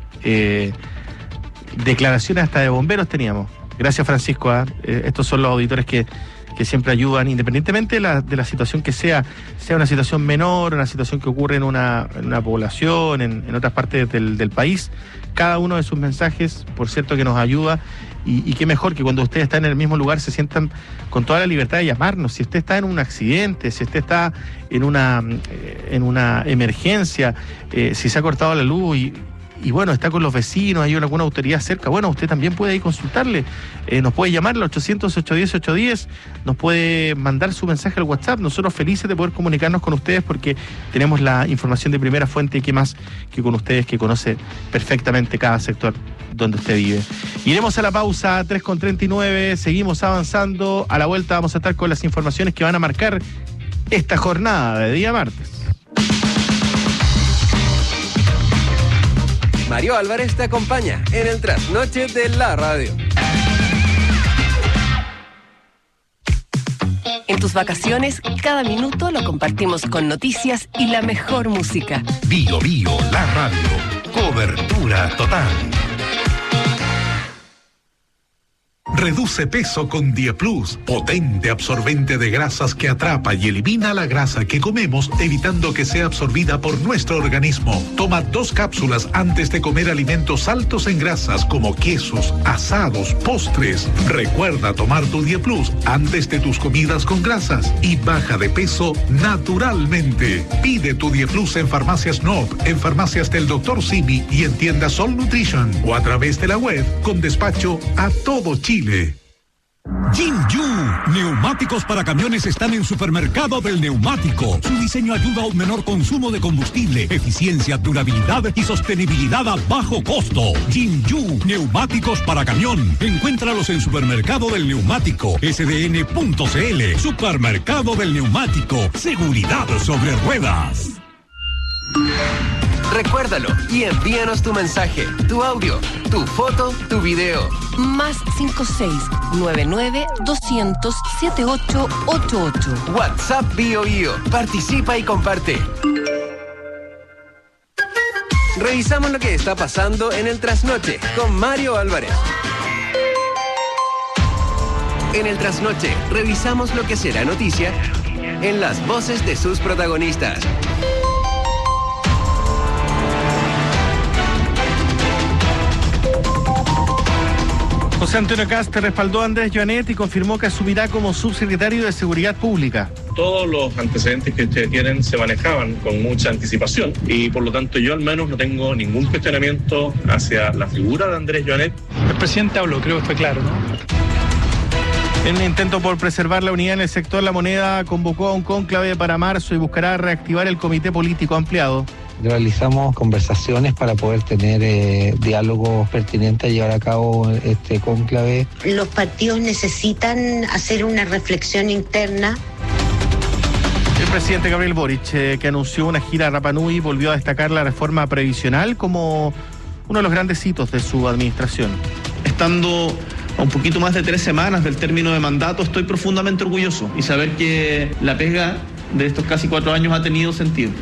Declaraciones hasta de bomberos teníamos. Gracias Francisco, estos son los auditores que siempre ayudan, independientemente de la situación que sea una situación menor, una situación que ocurre en una población, en otras partes del país. Cada uno de sus mensajes, por cierto, que nos ayuda, y qué mejor que cuando ustedes están en el mismo lugar se sientan con toda la libertad de llamarnos. Si usted está en un accidente, si usted está en una emergencia, si se ha cortado la luz y bueno, está con los vecinos, hay alguna autoridad cerca, bueno, usted también puede ir consultarle, nos puede llamar al 800-810-810, nos puede mandar su mensaje al WhatsApp. Nosotros felices de poder comunicarnos con ustedes porque tenemos la información de primera fuente y qué más que con ustedes que conoce perfectamente cada sector donde usted vive. Iremos a la pausa, 3:39, seguimos avanzando, a la vuelta vamos a estar con las informaciones que van a marcar esta jornada de día martes. Mario Álvarez te acompaña en el trasnoche de la radio. En tus vacaciones, cada minuto lo compartimos con noticias y la mejor música. Bio Bio, la radio. Cobertura total. Reduce peso con Dieplus, potente absorbente de grasas que atrapa y elimina la grasa que comemos, evitando que sea absorbida por nuestro organismo. Toma 2 cápsulas antes de comer alimentos altos en grasas como quesos, asados, postres. Recuerda tomar tu Dieplus antes de tus comidas con grasas y baja de peso naturalmente. Pide tu Dieplus en Farmacias Nob, en farmacias del Dr. Simi y en tiendas Sol Nutrition o a través de la web con despacho a todo Chile. Jinju, neumáticos para camiones están en Supermercado del Neumático. Su diseño ayuda a un menor consumo de combustible, eficiencia, durabilidad y sostenibilidad a bajo costo. Jinju, neumáticos para camión. Encuéntralos en Supermercado del Neumático, sdn.cl. Supermercado del Neumático, seguridad sobre ruedas. Recuérdalo y envíanos tu mensaje, tu audio, tu foto, tu video. Más 56-99-200-7888. WhatsApp Bio Bio. Participa y comparte. Revisamos lo que está pasando en el Trasnoche con Mario Álvarez. En el Trasnoche revisamos lo que será noticia en las voces de sus protagonistas. José Antonio Kast respaldó a Andrés Joanet y confirmó que asumirá como subsecretario de Seguridad Pública. Todos los antecedentes que ustedes tienen se manejaban con mucha anticipación y por lo tanto yo al menos no tengo ningún cuestionamiento hacia la figura de Andrés Joanet. El presidente habló, creo que fue claro, ¿no? En un intento por preservar la unidad en el sector, La Moneda convocó a un cónclave para marzo y buscará reactivar el comité político ampliado. realizamos conversaciones para poder tener diálogos pertinentes a llevar a cabo este cónclave. Los partidos necesitan hacer una reflexión interna. El presidente Gabriel Boric, que anunció una gira a Rapa Nui, volvió a destacar la reforma previsional como uno de los grandes hitos de su administración. Estando a un poquito más de 3 semanas del término de mandato, estoy profundamente orgulloso y saber que la pega de estos casi 4 años ha tenido sentido.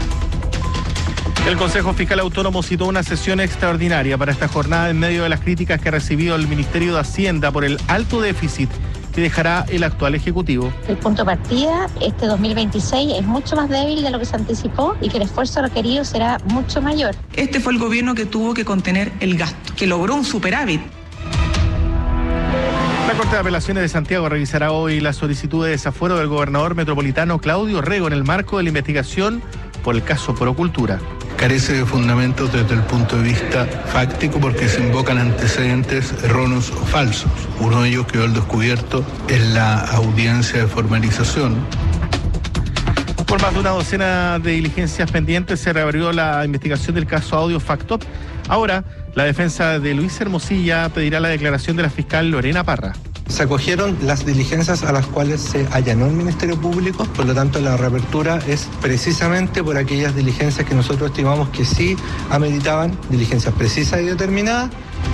El Consejo Fiscal Autónomo citó una sesión extraordinaria para esta jornada en medio de las críticas que ha recibido el Ministerio de Hacienda por el alto déficit que dejará el actual Ejecutivo. El punto de partida, este 2026 es mucho más débil de lo que se anticipó y que el esfuerzo requerido será mucho mayor. Este fue el gobierno que tuvo que contener el gasto, que logró un superávit. La Corte de Apelaciones de Santiago revisará hoy la solicitud de desafuero del gobernador metropolitano Claudio Rego en el marco de la investigación por el caso Procultura. Carece de fundamentos desde el punto de vista fáctico porque se invocan antecedentes erróneos o falsos. Uno de ellos quedó al descubierto en la audiencia de formalización. Por más de una docena de diligencias pendientes se reabrió la investigación del caso Audio Factop. Ahora, la defensa de Luis Hermosilla pedirá la declaración de la fiscal Lorena Parra. Se acogieron las diligencias a las cuales se allanó el Ministerio Público, por lo tanto la reapertura es precisamente por aquellas diligencias que nosotros estimamos que sí ameritaban diligencias precisas y determinadas.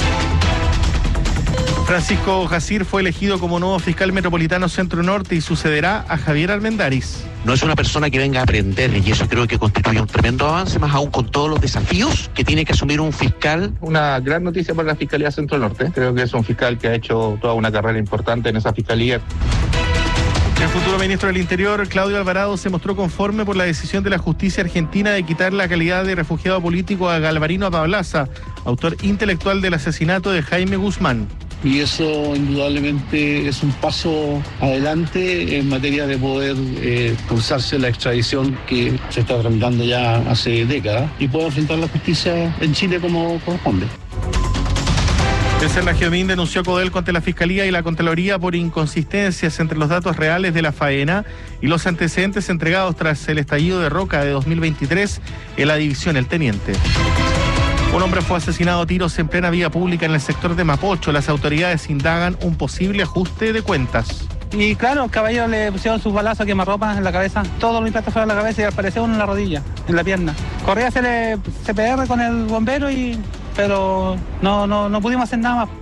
Francisco Jacir fue elegido como nuevo fiscal metropolitano Centro Norte y sucederá a Javier Armendáriz. No es una persona que venga a aprender y eso creo que constituye un tremendo avance, más aún con todos los desafíos que tiene que asumir un fiscal. Una gran noticia para la Fiscalía Centro Norte. Creo que es un fiscal que ha hecho toda una carrera importante en esa fiscalía. El futuro ministro del Interior, Claudio Alvarado, se mostró conforme por la decisión de la justicia argentina de quitar la calidad de refugiado político a Galvarino Apablaza, autor intelectual del asesinato de Jaime Guzmán. Y eso indudablemente es un paso adelante en materia de poder cursarse la extradición que se está tramitando ya hace décadas y poder enfrentar la justicia en Chile como corresponde. El Cernagiomín denunció a Codel contra la Fiscalía y la Contraloría por inconsistencias entre los datos reales de la faena y los antecedentes entregados tras el estallido de Roca de 2023 en la división El Teniente. Un hombre fue asesinado a tiros en plena vía pública en el sector de Mapocho. Las autoridades indagan un posible ajuste de cuentas. Y claro, el caballero le pusieron sus balazos a quemarropa en la cabeza. Todos los impactos fueron en la cabeza y al parecer uno en la rodilla, en la pierna. Corría a hacerle CPR con el bombero pero no pudimos hacer nada más.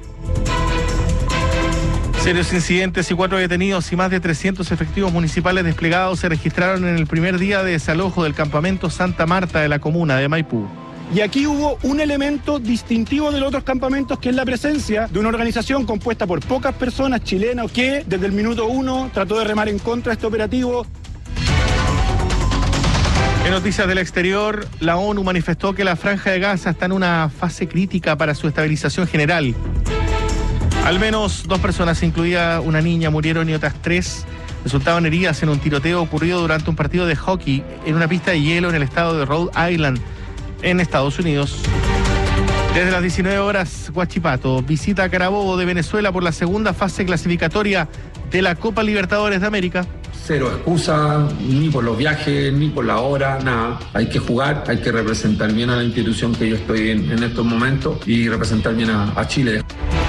Serios incidentes y 4 detenidos y más de 300 efectivos municipales desplegados se registraron en el primer día de desalojo del campamento Santa Marta de la comuna de Maipú. Y aquí hubo un elemento distintivo de los otros campamentos, que es la presencia de una organización compuesta por pocas personas chilenas que desde el minuto 1 trató de remar en contra de este operativo. En noticias del exterior, la ONU manifestó que la Franja de Gaza está en una fase crítica para su estabilización general. Al menos 2 personas, incluida una niña, murieron y otras 3 resultaron heridas en un tiroteo ocurrido durante un partido de hockey en una pista de hielo en el estado de Rhode Island, en Estados Unidos. Desde las 19 horas, Huachipato visita a Carabobo de Venezuela por la segunda fase clasificatoria de la Copa Libertadores de América. Cero excusa, ni por los viajes, ni por la hora, nada. Hay que jugar, hay que representar bien a la institución que yo estoy en estos momentos y representar bien a Chile.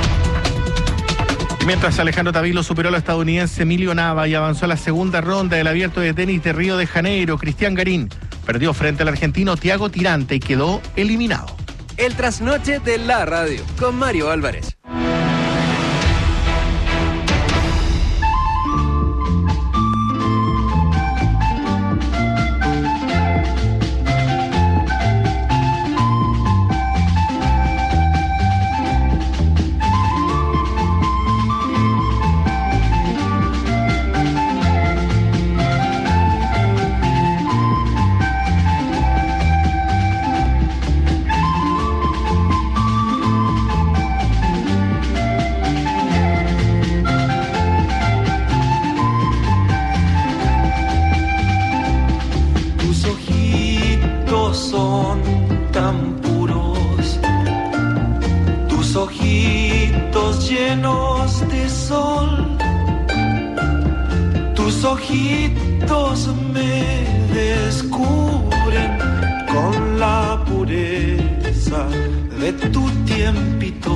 Mientras Alejandro Tavilo superó al estadounidense Emilio Nava y avanzó a la segunda ronda del Abierto de Tenis de Río de Janeiro, Cristian Garín perdió frente al argentino Thiago Tirante y quedó eliminado. El trasnoche de la radio con Mario Álvarez. ojitos llenos de sol, tus ojitos me descubren con la pureza de tu tiempito.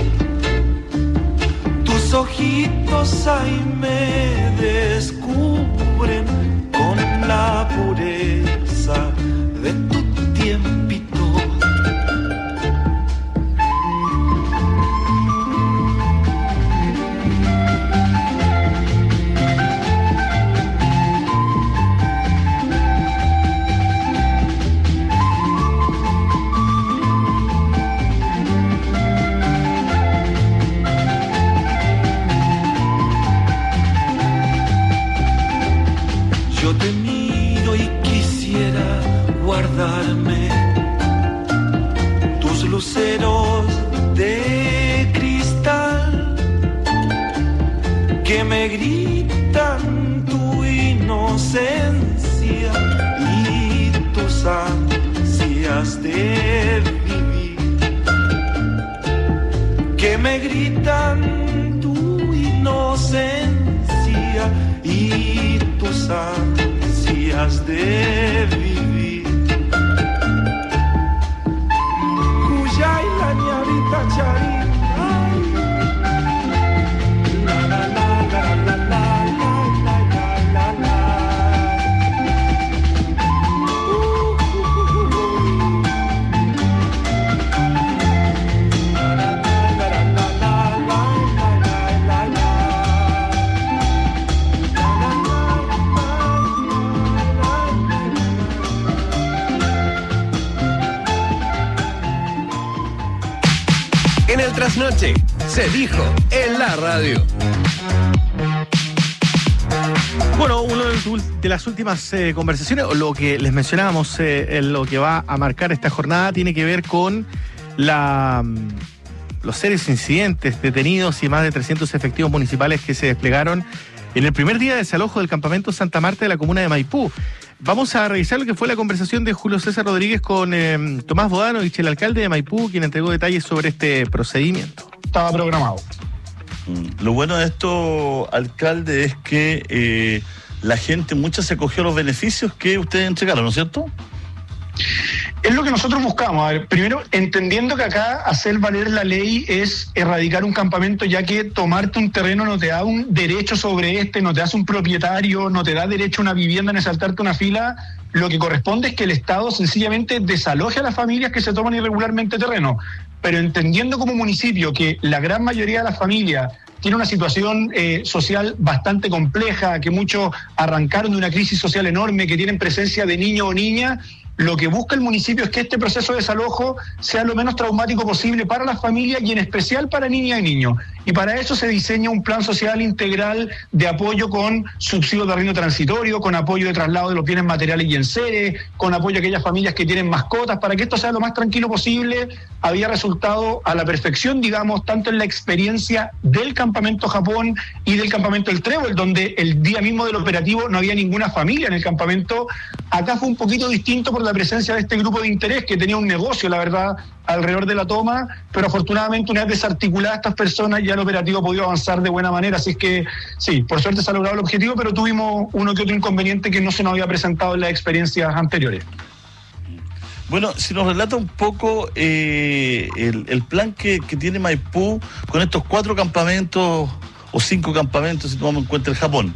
Tus ojitos ahí me descubren con la pureza de tu tiempito. Yo te miro y quisiera guardarme tus luceros de cristal que me gritan tu inocencia y tus ansias de vivir, que me gritan tu inocencia y tus ansias de vivir. Cuyay la ñavita charín, ay. La la la la la la la la la la. En el trasnoche, se dijo en la radio. Bueno, una de las últimas conversaciones, o lo que les mencionábamos, en lo que va a marcar esta jornada, tiene que ver con los serios incidentes detenidos y más de 300 efectivos municipales que se desplegaron en el primer día de desalojo del campamento Santa Marta de la comuna de Maipú. Vamos a revisar lo que fue la conversación de Julio César Rodríguez con Tomás Bodanovich, el alcalde de Maipú, quien entregó detalles sobre este procedimiento. Estaba programado. Lo bueno de esto, alcalde, es que la gente, mucha se acogió a los beneficios que ustedes entregaron, ¿no es cierto? Es lo que nosotros buscamos. A ver, primero, entendiendo que acá hacer valer la ley es erradicar un campamento, ya que tomarte un terreno no te da un derecho sobre este, no te hace un propietario, no te da derecho a una vivienda ni saltarte una fila. Lo que corresponde es que el Estado sencillamente desaloje a las familias que se toman irregularmente terreno. Pero entendiendo como municipio que la gran mayoría de las familias tiene una situación social bastante compleja, que muchos arrancaron de una crisis social enorme, que tienen presencia de niño o niña, lo que busca el municipio es que este proceso de desalojo sea lo menos traumático posible para las familias y en especial para niñas y niños. Y para eso se diseña un plan social integral de apoyo con subsidio de arriendo transitorio, con apoyo de traslado de los bienes materiales y enseres, con apoyo a aquellas familias que tienen mascotas, para que esto sea lo más tranquilo posible. Había resultado a la perfección, digamos, tanto en la experiencia del campamento Japón y del campamento El Trébol, donde el día mismo del operativo no había ninguna familia en el campamento. Acá fue un poquito distinto por la presencia de este grupo de interés que tenía un negocio, la verdad, alrededor de la toma, pero afortunadamente una vez desarticuladas estas personas ya el operativo ha podido avanzar de buena manera, así es que sí, por suerte se ha logrado el objetivo, pero tuvimos uno que otro inconveniente que no se nos había presentado en las experiencias anteriores. Bueno, si nos relata un poco el plan que tiene Maipú con estos 4 campamentos o 5 campamentos, si tomamos en cuenta el Japón.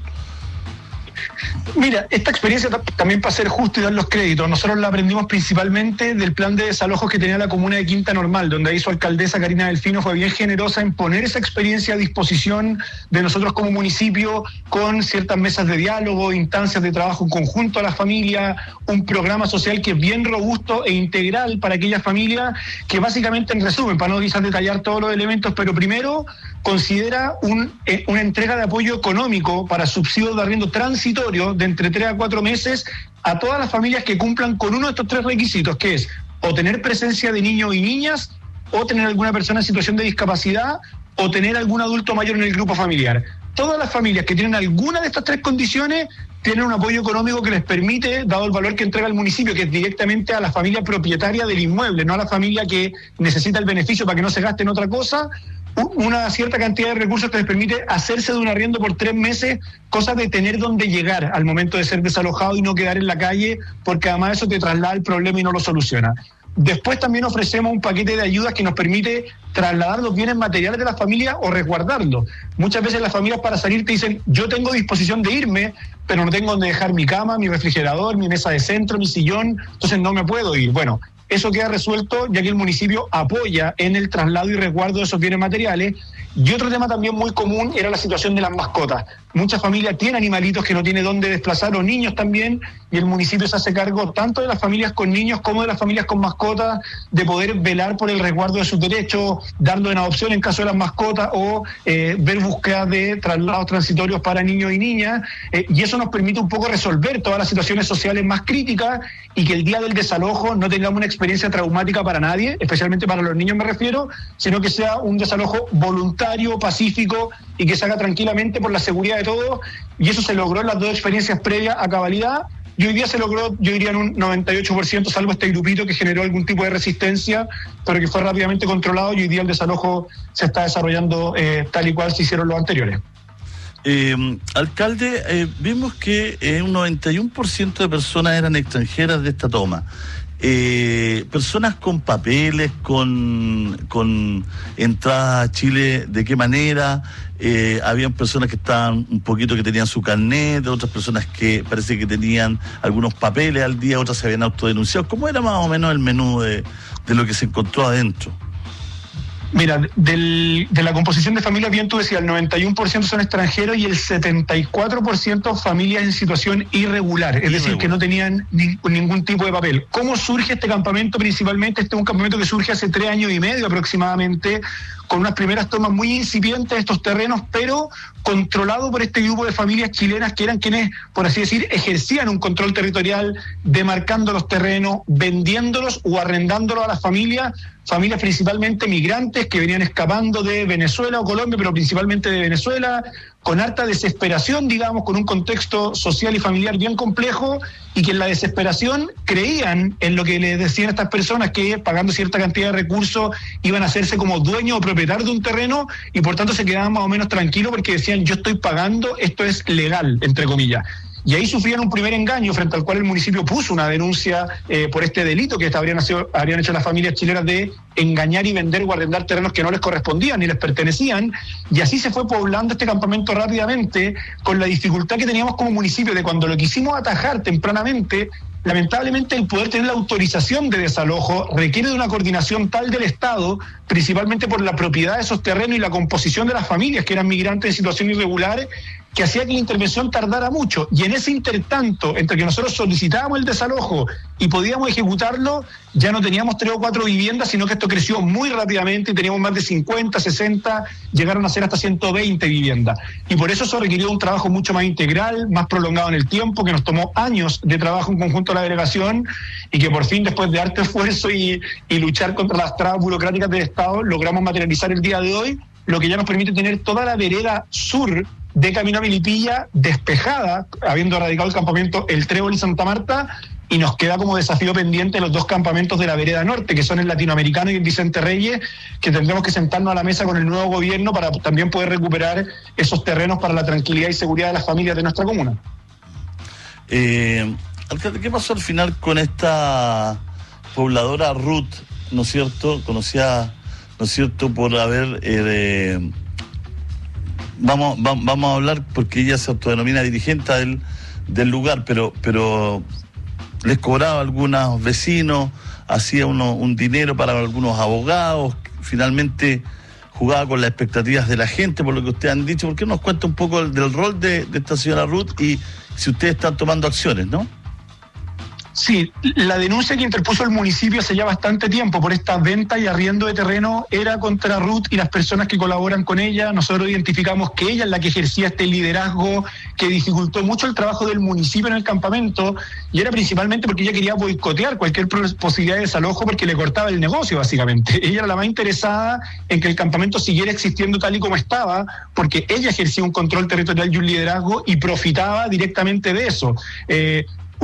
Mira, esta experiencia también, para ser justo y dar los créditos, nosotros la aprendimos principalmente del plan de desalojos que tenía la comuna de Quinta Normal, donde ahí su alcaldesa Karina Delfino fue bien generosa en poner esa experiencia a disposición de nosotros como municipio, con ciertas mesas de diálogo, instancias de trabajo en conjunto a las familias, un programa social que es bien robusto e integral para aquellas familias que básicamente, en resumen, para no quizás detallar todos los elementos, pero primero considera una entrega de apoyo económico para subsidios de arriendo transitorio de entre 3 a 4 meses a todas las familias que cumplan con uno de estos 3 requisitos, que es o tener presencia de niños y niñas, o tener alguna persona en situación de discapacidad, o tener algún adulto mayor en el grupo familiar. Todas las familias que tienen alguna de estas 3 condiciones tienen un apoyo económico que les permite, dado el valor que entrega el municipio, que es directamente a la familia propietaria del inmueble, no a la familia que necesita el beneficio para que no se gaste en otra cosa, una cierta cantidad de recursos que les permite hacerse de un arriendo por 3 meses, cosa de tener dónde llegar al momento de ser desalojado y no quedar en la calle, porque además eso te traslada el problema y no lo soluciona. Después también ofrecemos un paquete de ayudas que nos permite trasladar los bienes materiales de las familias o resguardarlos. Muchas veces las familias para salir te dicen, yo tengo disposición de irme, pero no tengo donde dejar mi cama, mi refrigerador, mi mesa de centro, mi sillón, entonces no me puedo ir. Bueno, eso queda resuelto ya que el municipio apoya en el traslado y resguardo de esos bienes materiales. Y otro tema también muy común era la situación de las mascotas. Muchas familias tienen animalitos que no tienen dónde desplazar, o niños también, y el municipio se hace cargo tanto de las familias con niños como de las familias con mascotas, de poder velar por el resguardo de sus derechos, darlo en adopción en caso de las mascotas, o ver búsqueda de traslados transitorios para niños y niñas, y eso nos permite un poco resolver todas las situaciones sociales más críticas y que el día del desalojo no tengamos una experiencia traumática para nadie, especialmente para los niños me refiero, sino que sea un desalojo voluntario, pacífico y que se haga tranquilamente por la seguridad de todos, y eso se logró en las 2 experiencias previas a cabalidad, y hoy día se logró, yo diría en un 98%, salvo este grupito que generó algún tipo de resistencia, pero que fue rápidamente controlado, y hoy día el desalojo se está desarrollando tal y cual se hicieron los anteriores. Alcalde, vimos que un 91% de personas eran extranjeras de esta toma. Personas con papeles, con entrada a Chile, ¿de qué manera? Habían personas que estaban un poquito, que tenían su carnet, otras personas que parece que tenían algunos papeles al día, otras se habían autodenunciado. ¿Cómo era más o menos el menú de lo que se encontró adentro? Mira, de la composición de familias, bien tú decías, el 91% son extranjeros y el 74% familias en situación irregular, es decir, que no tenían ningún tipo de papel. ¿Cómo surge este campamento? Principalmente este es un campamento que surge hace 3 años y medio aproximadamente, con unas primeras tomas muy incipientes de estos terrenos, pero controlado por este grupo de familias chilenas que eran quienes, por así decir, ejercían un control territorial, demarcando los terrenos, vendiéndolos o arrendándolos a las familias principalmente migrantes que venían escapando de Venezuela o Colombia, pero principalmente de Venezuela, con harta desesperación, digamos, con un contexto social y familiar bien complejo, y que en la desesperación creían en lo que les decían estas personas, que pagando cierta cantidad de recursos iban a hacerse como dueños o propietarios de un terreno, y por tanto se quedaban más o menos tranquilos porque decían, yo estoy pagando, esto es legal, entre comillas. Y ahí sufrían un primer engaño frente al cual el municipio puso una denuncia por este delito que habrían hecho las familias chilenas de engañar y vender o arrendar terrenos que no les correspondían ni les pertenecían, y así se fue poblando este campamento rápidamente, con la dificultad que teníamos como municipio de cuando lo quisimos atajar tempranamente. Lamentablemente el poder tener la autorización de desalojo requiere de una coordinación tal del Estado, principalmente por la propiedad de esos terrenos y la composición de las familias que eran migrantes en situación irregular, que hacía que la intervención tardara mucho. Y en ese intertanto, entre que nosotros solicitábamos el desalojo y podíamos ejecutarlo, ya no teníamos 3 o 4 viviendas, sino que esto creció muy rápidamente y teníamos más de 50, 60, llegaron a ser hasta 120 viviendas. Y por eso requirió un trabajo mucho más integral, más prolongado en el tiempo, que nos tomó años de trabajo en conjunto a la delegación, y que por fin, después de harto esfuerzo y luchar contra las trabas burocráticas del Estado, logramos materializar el día de hoy, lo que ya nos permite tener toda la vereda sur de Camino a Melipilla despejada, habiendo radicado el campamento El Trébol y Santa Marta, y nos queda como desafío pendiente los 2 campamentos de la vereda norte, que son el Latinoamericano y el Vicente Reyes, que tendremos que sentarnos a la mesa con el nuevo gobierno para también poder recuperar esos terrenos para la tranquilidad y seguridad de las familias de nuestra comuna. Alcalde, ¿qué pasó al final con esta pobladora Ruth, ¿no es cierto? Conocida, ¿no es cierto?, por haber... Vamos a hablar porque ella se autodenomina dirigente del lugar, pero les cobraba a algunos vecinos, hacía un dinero para algunos abogados, finalmente jugaba con las expectativas de la gente, por lo que ustedes han dicho. ¿Por qué nos cuenta un poco del rol de esta señora Ruth y si ustedes están tomando acciones, no? Sí, la denuncia que interpuso el municipio hace ya bastante tiempo por esta venta y arriendo de terreno era contra Ruth y las personas que colaboran con ella. Nosotros identificamos que ella es la que ejercía este liderazgo que dificultó mucho el trabajo del municipio en el campamento, y era principalmente porque ella quería boicotear cualquier posibilidad de desalojo porque le cortaba el negocio, básicamente. Ella era la más interesada en que el campamento siguiera existiendo tal y como estaba, porque ella ejercía un control territorial y un liderazgo y profitaba directamente de eso.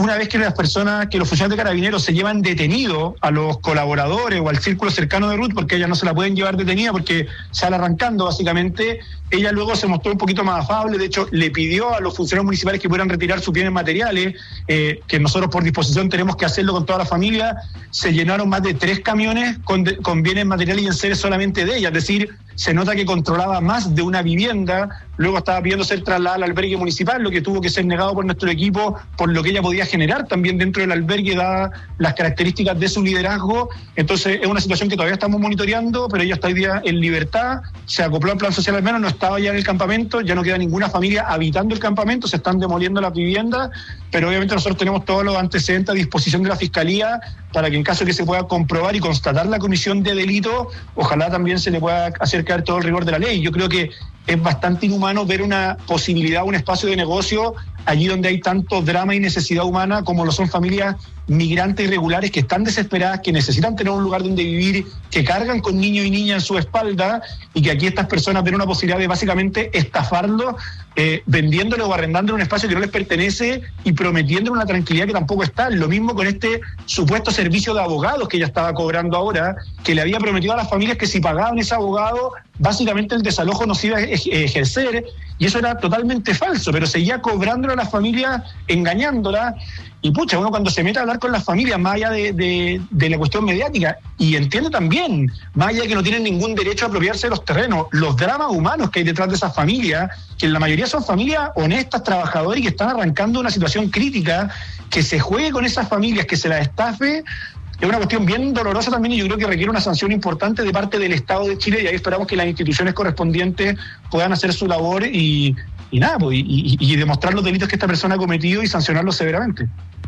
una vez que las personas, que los funcionarios de Carabineros se llevan detenido a los colaboradores o al círculo cercano de Ruth, porque ella no se la pueden llevar detenida porque sale arrancando básicamente, ella luego se mostró un poquito más afable, de hecho le pidió a los funcionarios municipales que pudieran retirar sus bienes materiales, que nosotros por disposición tenemos que hacerlo con toda la familia. Se llenaron más de 3 camiones con bienes materiales y enseres solamente de ella, es decir, se nota que controlaba más de una vivienda, luego estaba pidiendo ser trasladada al albergue municipal, lo que tuvo que ser negado por nuestro equipo, por lo que ella podía generar también dentro del albergue, dadas las características de su liderazgo. Entonces es una situación que todavía estamos monitoreando, pero ella está hoy día en libertad, se acopló al plan social al menos, no estaba ya en el campamento, ya no queda ninguna familia habitando el campamento, se están demoliendo las viviendas, pero obviamente nosotros tenemos todos los antecedentes a disposición de la Fiscalía para que en caso que se pueda comprobar y constatar la comisión de delito, ojalá también se le pueda hacer caer todo el rigor de la ley. Yo creo que es bastante inhumano ver una posibilidad, un espacio de negocio allí donde hay tanto drama y necesidad humana como lo son familias migrantes irregulares que están desesperadas, que necesitan tener un lugar donde vivir, que cargan con niños y niñas en su espalda, y que aquí estas personas ven una posibilidad de básicamente estafarlos, vendiéndolo o arrendándolo un espacio que no les pertenece y prometiéndole una tranquilidad que tampoco está. Lo mismo con este supuesto servicio de abogados que ella estaba cobrando ahora, que le había prometido a las familias que si pagaban ese abogado, básicamente el desalojo no se iba a ejercer, y eso era totalmente falso, pero seguía cobrándolo a las familias, engañándolas. Y pucha, uno cuando se mete a hablar con las familias, más allá de la cuestión mediática, y entiende también, más allá de que no tienen ningún derecho a apropiarse de los terrenos, los dramas humanos que hay detrás de esas familias, que en la mayoría son familias honestas, trabajadoras y que están arrancando una situación crítica, que se juegue con esas familias, que se las estafe, es una cuestión bien dolorosa también, y yo creo que requiere una sanción importante de parte del Estado de Chile, y ahí esperamos que las instituciones correspondientes puedan hacer su labor y demostrar los delitos que esta persona ha cometido y sancionarlos severamente.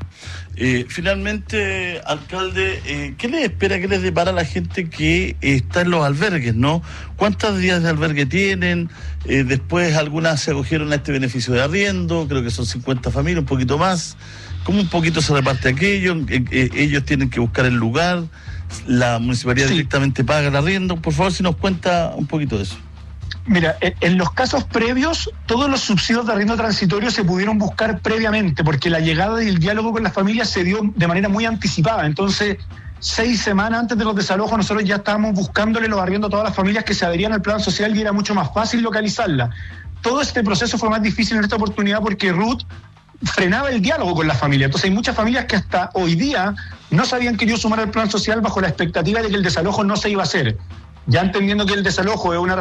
Finalmente, alcalde, ¿qué les espera, qué les depara a la gente que está en los albergues, no? ¿Cuántos días de albergue tienen? Después algunas se acogieron a este beneficio de arriendo, creo que son 50 familias, un poquito más. ¿Cómo un poquito se reparte aquello? Ellos tienen que buscar el lugar, la municipalidad directamente paga el arriendo. Por favor, si nos cuenta un poquito de eso. Mira, en los casos previos, todos los subsidios de arriendo transitorio se pudieron buscar previamente, porque la llegada y el diálogo con las familias se dio de manera muy anticipada. Entonces, 6 semanas antes de los desalojos, nosotros ya estábamos buscándole los arriendos a todas las familias que se adherían al plan social, y era mucho más fácil localizarla. Todo este proceso fue más difícil en esta oportunidad porque Ruth frenaba el diálogo con la familia. Entonces hay muchas familias que hasta hoy día no se habían querido sumar al plan social bajo la expectativa de que el desalojo no se iba a hacer. Ya entendiendo que el desalojo es una